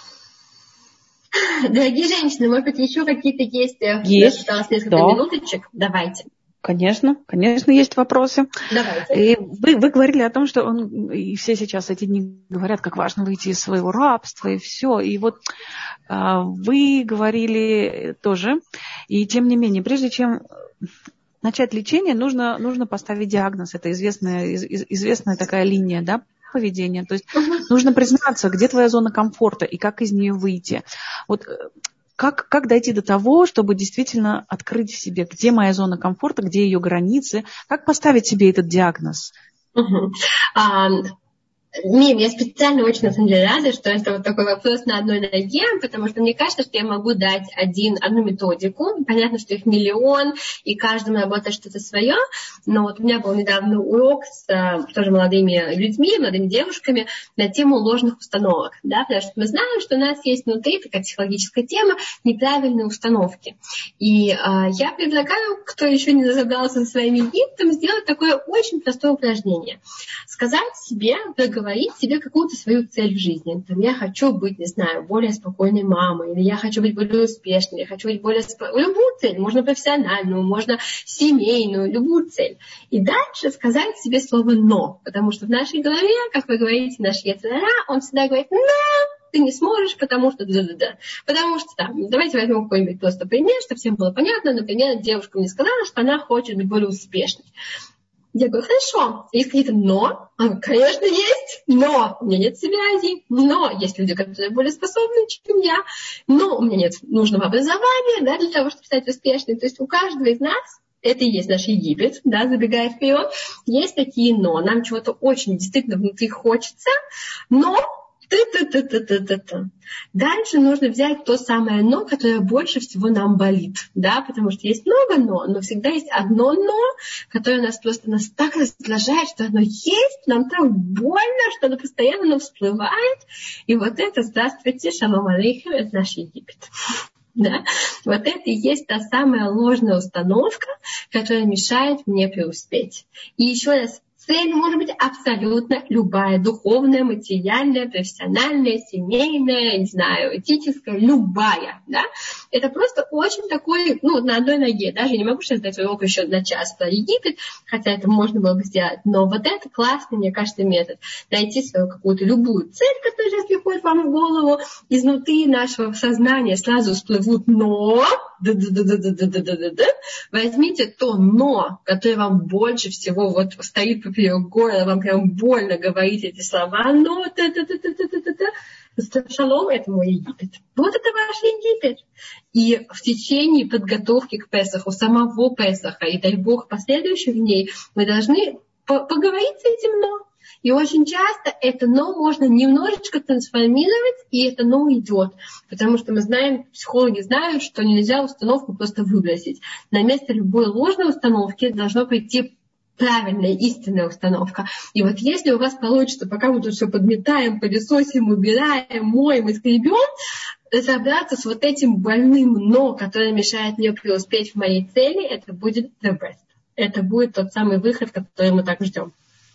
Дорогие женщины, может быть, еще какие-то есть? Есть, осталось несколько да. минуточек. Давайте. Конечно, конечно, есть вопросы. Давайте. И вы, вы говорили о том, что он, и все сейчас эти дни говорят, как важно выйти из своего рабства и все. И вот а, вы говорили тоже, и тем не менее, прежде чем начать лечение, нужно, нужно поставить диагноз. Это известная, из, известная такая линия, да? поведения. То есть нужно признаться, где твоя зона комфорта и как из нее выйти. Вот как, как дойти до того, чтобы действительно открыть в себе, где моя зона комфорта, где ее границы, как поставить себе этот диагноз? Uh-huh. Um... Мим, я специально очень, на самом деле, рада, что это вот такой вопрос на одной ноге, потому что мне кажется, что я могу дать один, одну методику. Понятно, что их миллион, и каждому работает что-то свое, но вот у меня был недавно урок с тоже молодыми людьми, молодыми девушками на тему ложных установок, да, потому что мы знаем, что у нас есть внутри такая психологическая тема неправильные установки. И а, я предлагаю, кто еще не разобрался со своим Египтом, сделать такое очень простое упражнение. Сказать себе, говорить себе какую-то свою цель в жизни. Там, я хочу быть, не знаю, более спокойной мамой, или я хочу быть более успешной, я хочу быть более спокойной. Любую цель, можно профессиональную, можно семейную, любую цель. И дальше сказать себе слово «но», потому что в нашей голове, как вы говорите, наш Йецер Ара, он всегда говорит «но». Ты не сможешь, потому что да-да-да. Потому что там, давайте возьмем какой-нибудь просто пример, чтобы всем было понятно. Например, девушка мне сказала, что она хочет быть более успешной. Я говорю, хорошо, есть какие-то «но». А, конечно, есть, но у меня нет связей, но есть люди, которые более способны, чем я, но у меня нет нужного образования, да, для того, чтобы стать успешной. То есть у каждого из нас, это и есть наш Египет, да, забегая вперед, есть такие «но». Нам чего-то очень действительно внутри хочется, но... Ты-ты-ты-ты-ты-ты-ты. Дальше нужно взять то самое «но», которое больше всего нам болит, да, потому что есть много «но», но всегда есть одно «но», которое нас просто нас так раздражает, что оно есть, нам так больно, что оно постоянно нам всплывает, и вот это, здравствуйте, шалом алейхим, это наш Египет. Да? Вот это и есть та самая ложная установка, которая мешает мне преуспеть. И еще раз, цель может быть абсолютно любая, духовная, материальная, профессиональная, семейная, не знаю, этическая, любая, да. Это просто очень такой, ну, на одной ноге, даже я не могу сейчас дать урок еще на час про Египет, хотя это можно было бы сделать, но вот это классный, мне кажется, метод. Найти свою какую-то любую цель, которая сейчас приходит вам в голову, изнутри нашего сознания сразу всплывут «но», да-да-да-да-да-да-да-да-да. Возьмите то «но», которое вам больше всего вот стоит поперек горла, вам прям больно говорить эти слова «но», да-да-да-да-да-да-да. Шалом, это мой Египет. Вот это ваш Египет. И в течение подготовки к Песаху, самого Песаха, и дай Бог последующих дней, мы должны поговорить с этим «но». И очень часто это «но» можно немножечко трансформировать, и это «но» идет. Потому что мы знаем, психологи знают, что нельзя установку просто выбросить. На место любой ложной установки должно прийти правильная, истинная установка. И вот если у вас получится, пока мы тут все подметаем, пылесосим, убираем, моем и скребем, разобраться с вот этим больным «но», которое мешает мне преуспеть в моей цели, это будет the best. Это будет тот самый выход, который мы так ждем.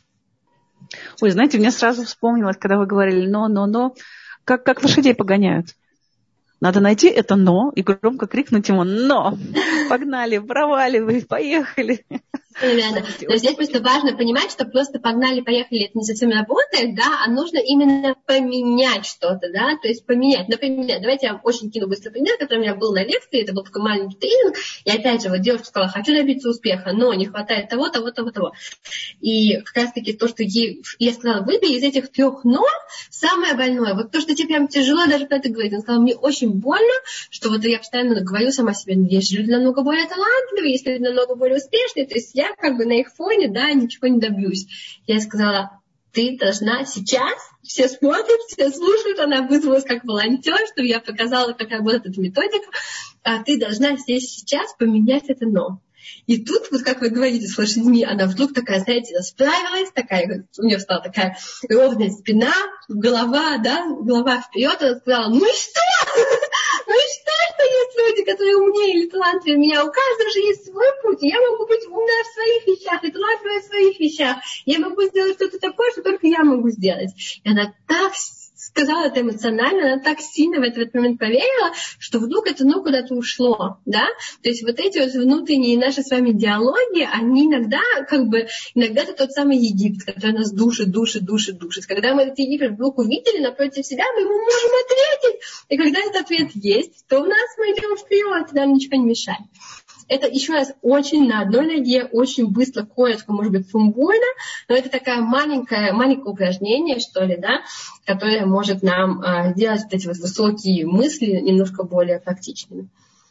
Ой, знаете, мне сразу вспомнилось, когда вы говорили «но, но, но», как, как лошадей погоняют. Надо найти это «но» и громко крикнуть ему «но». Погнали, проваливай, поехали. Верно. Но здесь просто важно понимать, что просто погнали, поехали, это не совсем работает, да, а нужно именно поменять что-то, да, то есть поменять. Например, давайте я вам очень кину быстрый пример, который у меня был на лекции, это был такой маленький тренинг, и опять же, вот девушка сказала, хочу добиться успеха, но не хватает того, того, того, того. И как раз-таки то, что ей, я сказала, выбери из этих трех «но» самое больное, вот то, что тебе прям тяжело даже про это говорить. Она сказала, мне очень больно, что вот я постоянно говорю сама себе, ну, есть же люди намного более талантливые, есть люди намного более успешные, то есть я Я как бы на их фоне, да, ничего не добьюсь. Я сказала, ты должна сейчас, все смотрят, все слушают, она вызвалась как волонтер, чтобы я показала, как работает эта методика, а ты должна здесь сейчас поменять это «но». И тут, вот как вы говорите с лошадьми, она вдруг такая, знаете, справилась, такая, у нее стала такая ровная спина, голова, да, голова вперед, она сказала, ну и что? Ну и что, что есть люди, которые умнее или талантливее меня? У каждого же есть свой путь, и я могу быть умная в своих вещах и талантливая в своих вещах. Я могу сделать что-то такое, что только я могу сделать. И она так сказала это эмоционально, она так сильно в этот момент поверила, что вдруг это ну куда-то ушло, да, то есть вот эти вот внутренние наши с вами диалоги, они иногда как бы, иногда это тот самый Египет, который нас душит, душит, душит, душит. Когда мы этот Египет вдруг увидели напротив себя, мы ему можем ответить, и когда этот ответ есть, то у нас мы идем вперед, нам ничего не мешает. Это еще раз очень на одной ноге, очень быстро, коротко, может быть, сумбурно, но это такое маленькое, маленькое упражнение, что ли, да, которое может нам а, сделать вот эти вот высокие мысли немножко более практичными.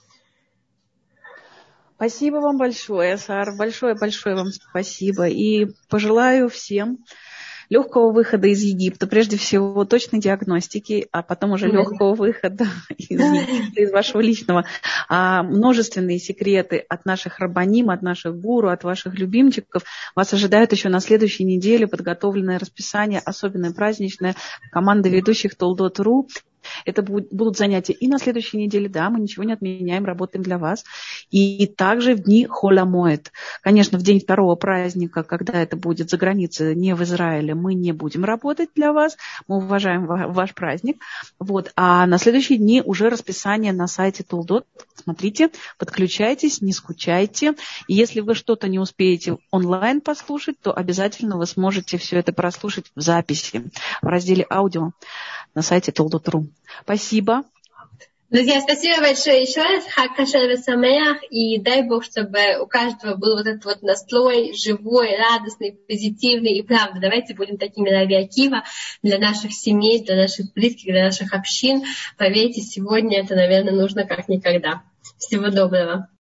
Спасибо вам большое, Сара, большое-большое вам спасибо. И пожелаю всем легкого выхода из Египта, прежде всего точной диагностики, а потом уже легкого выхода из Египта, из вашего личного. А множественные секреты от наших рабаним, от наших гуру, от ваших любимчиков вас ожидает еще на следующей неделе подготовленное расписание, особенное праздничное, команда ведущих Толдот.ру. Это будут занятия и на следующей неделе, да, мы ничего не отменяем, работаем для вас. И также в дни Холь-а-Моэд. Конечно, в день второго праздника, когда это будет за границей, не в Израиле, мы не будем работать для вас, мы уважаем ваш праздник. Вот. А на следующие дни уже расписание на сайте Толдот. Смотрите, подключайтесь, не скучайте. И если вы что-то не успеете онлайн послушать, то обязательно вы сможете все это прослушать в записи в разделе аудио на сайте Толдот.ру. Спасибо. Друзья, спасибо большое еще раз. Хаг кашер весамеах. И дай Бог, чтобы у каждого был вот этот вот настрой живой, радостный, позитивный. И правда, давайте будем такими Раби Акива для наших семей, для наших близких, для наших общин. Поверьте, сегодня это, наверное, нужно как никогда. Всего доброго.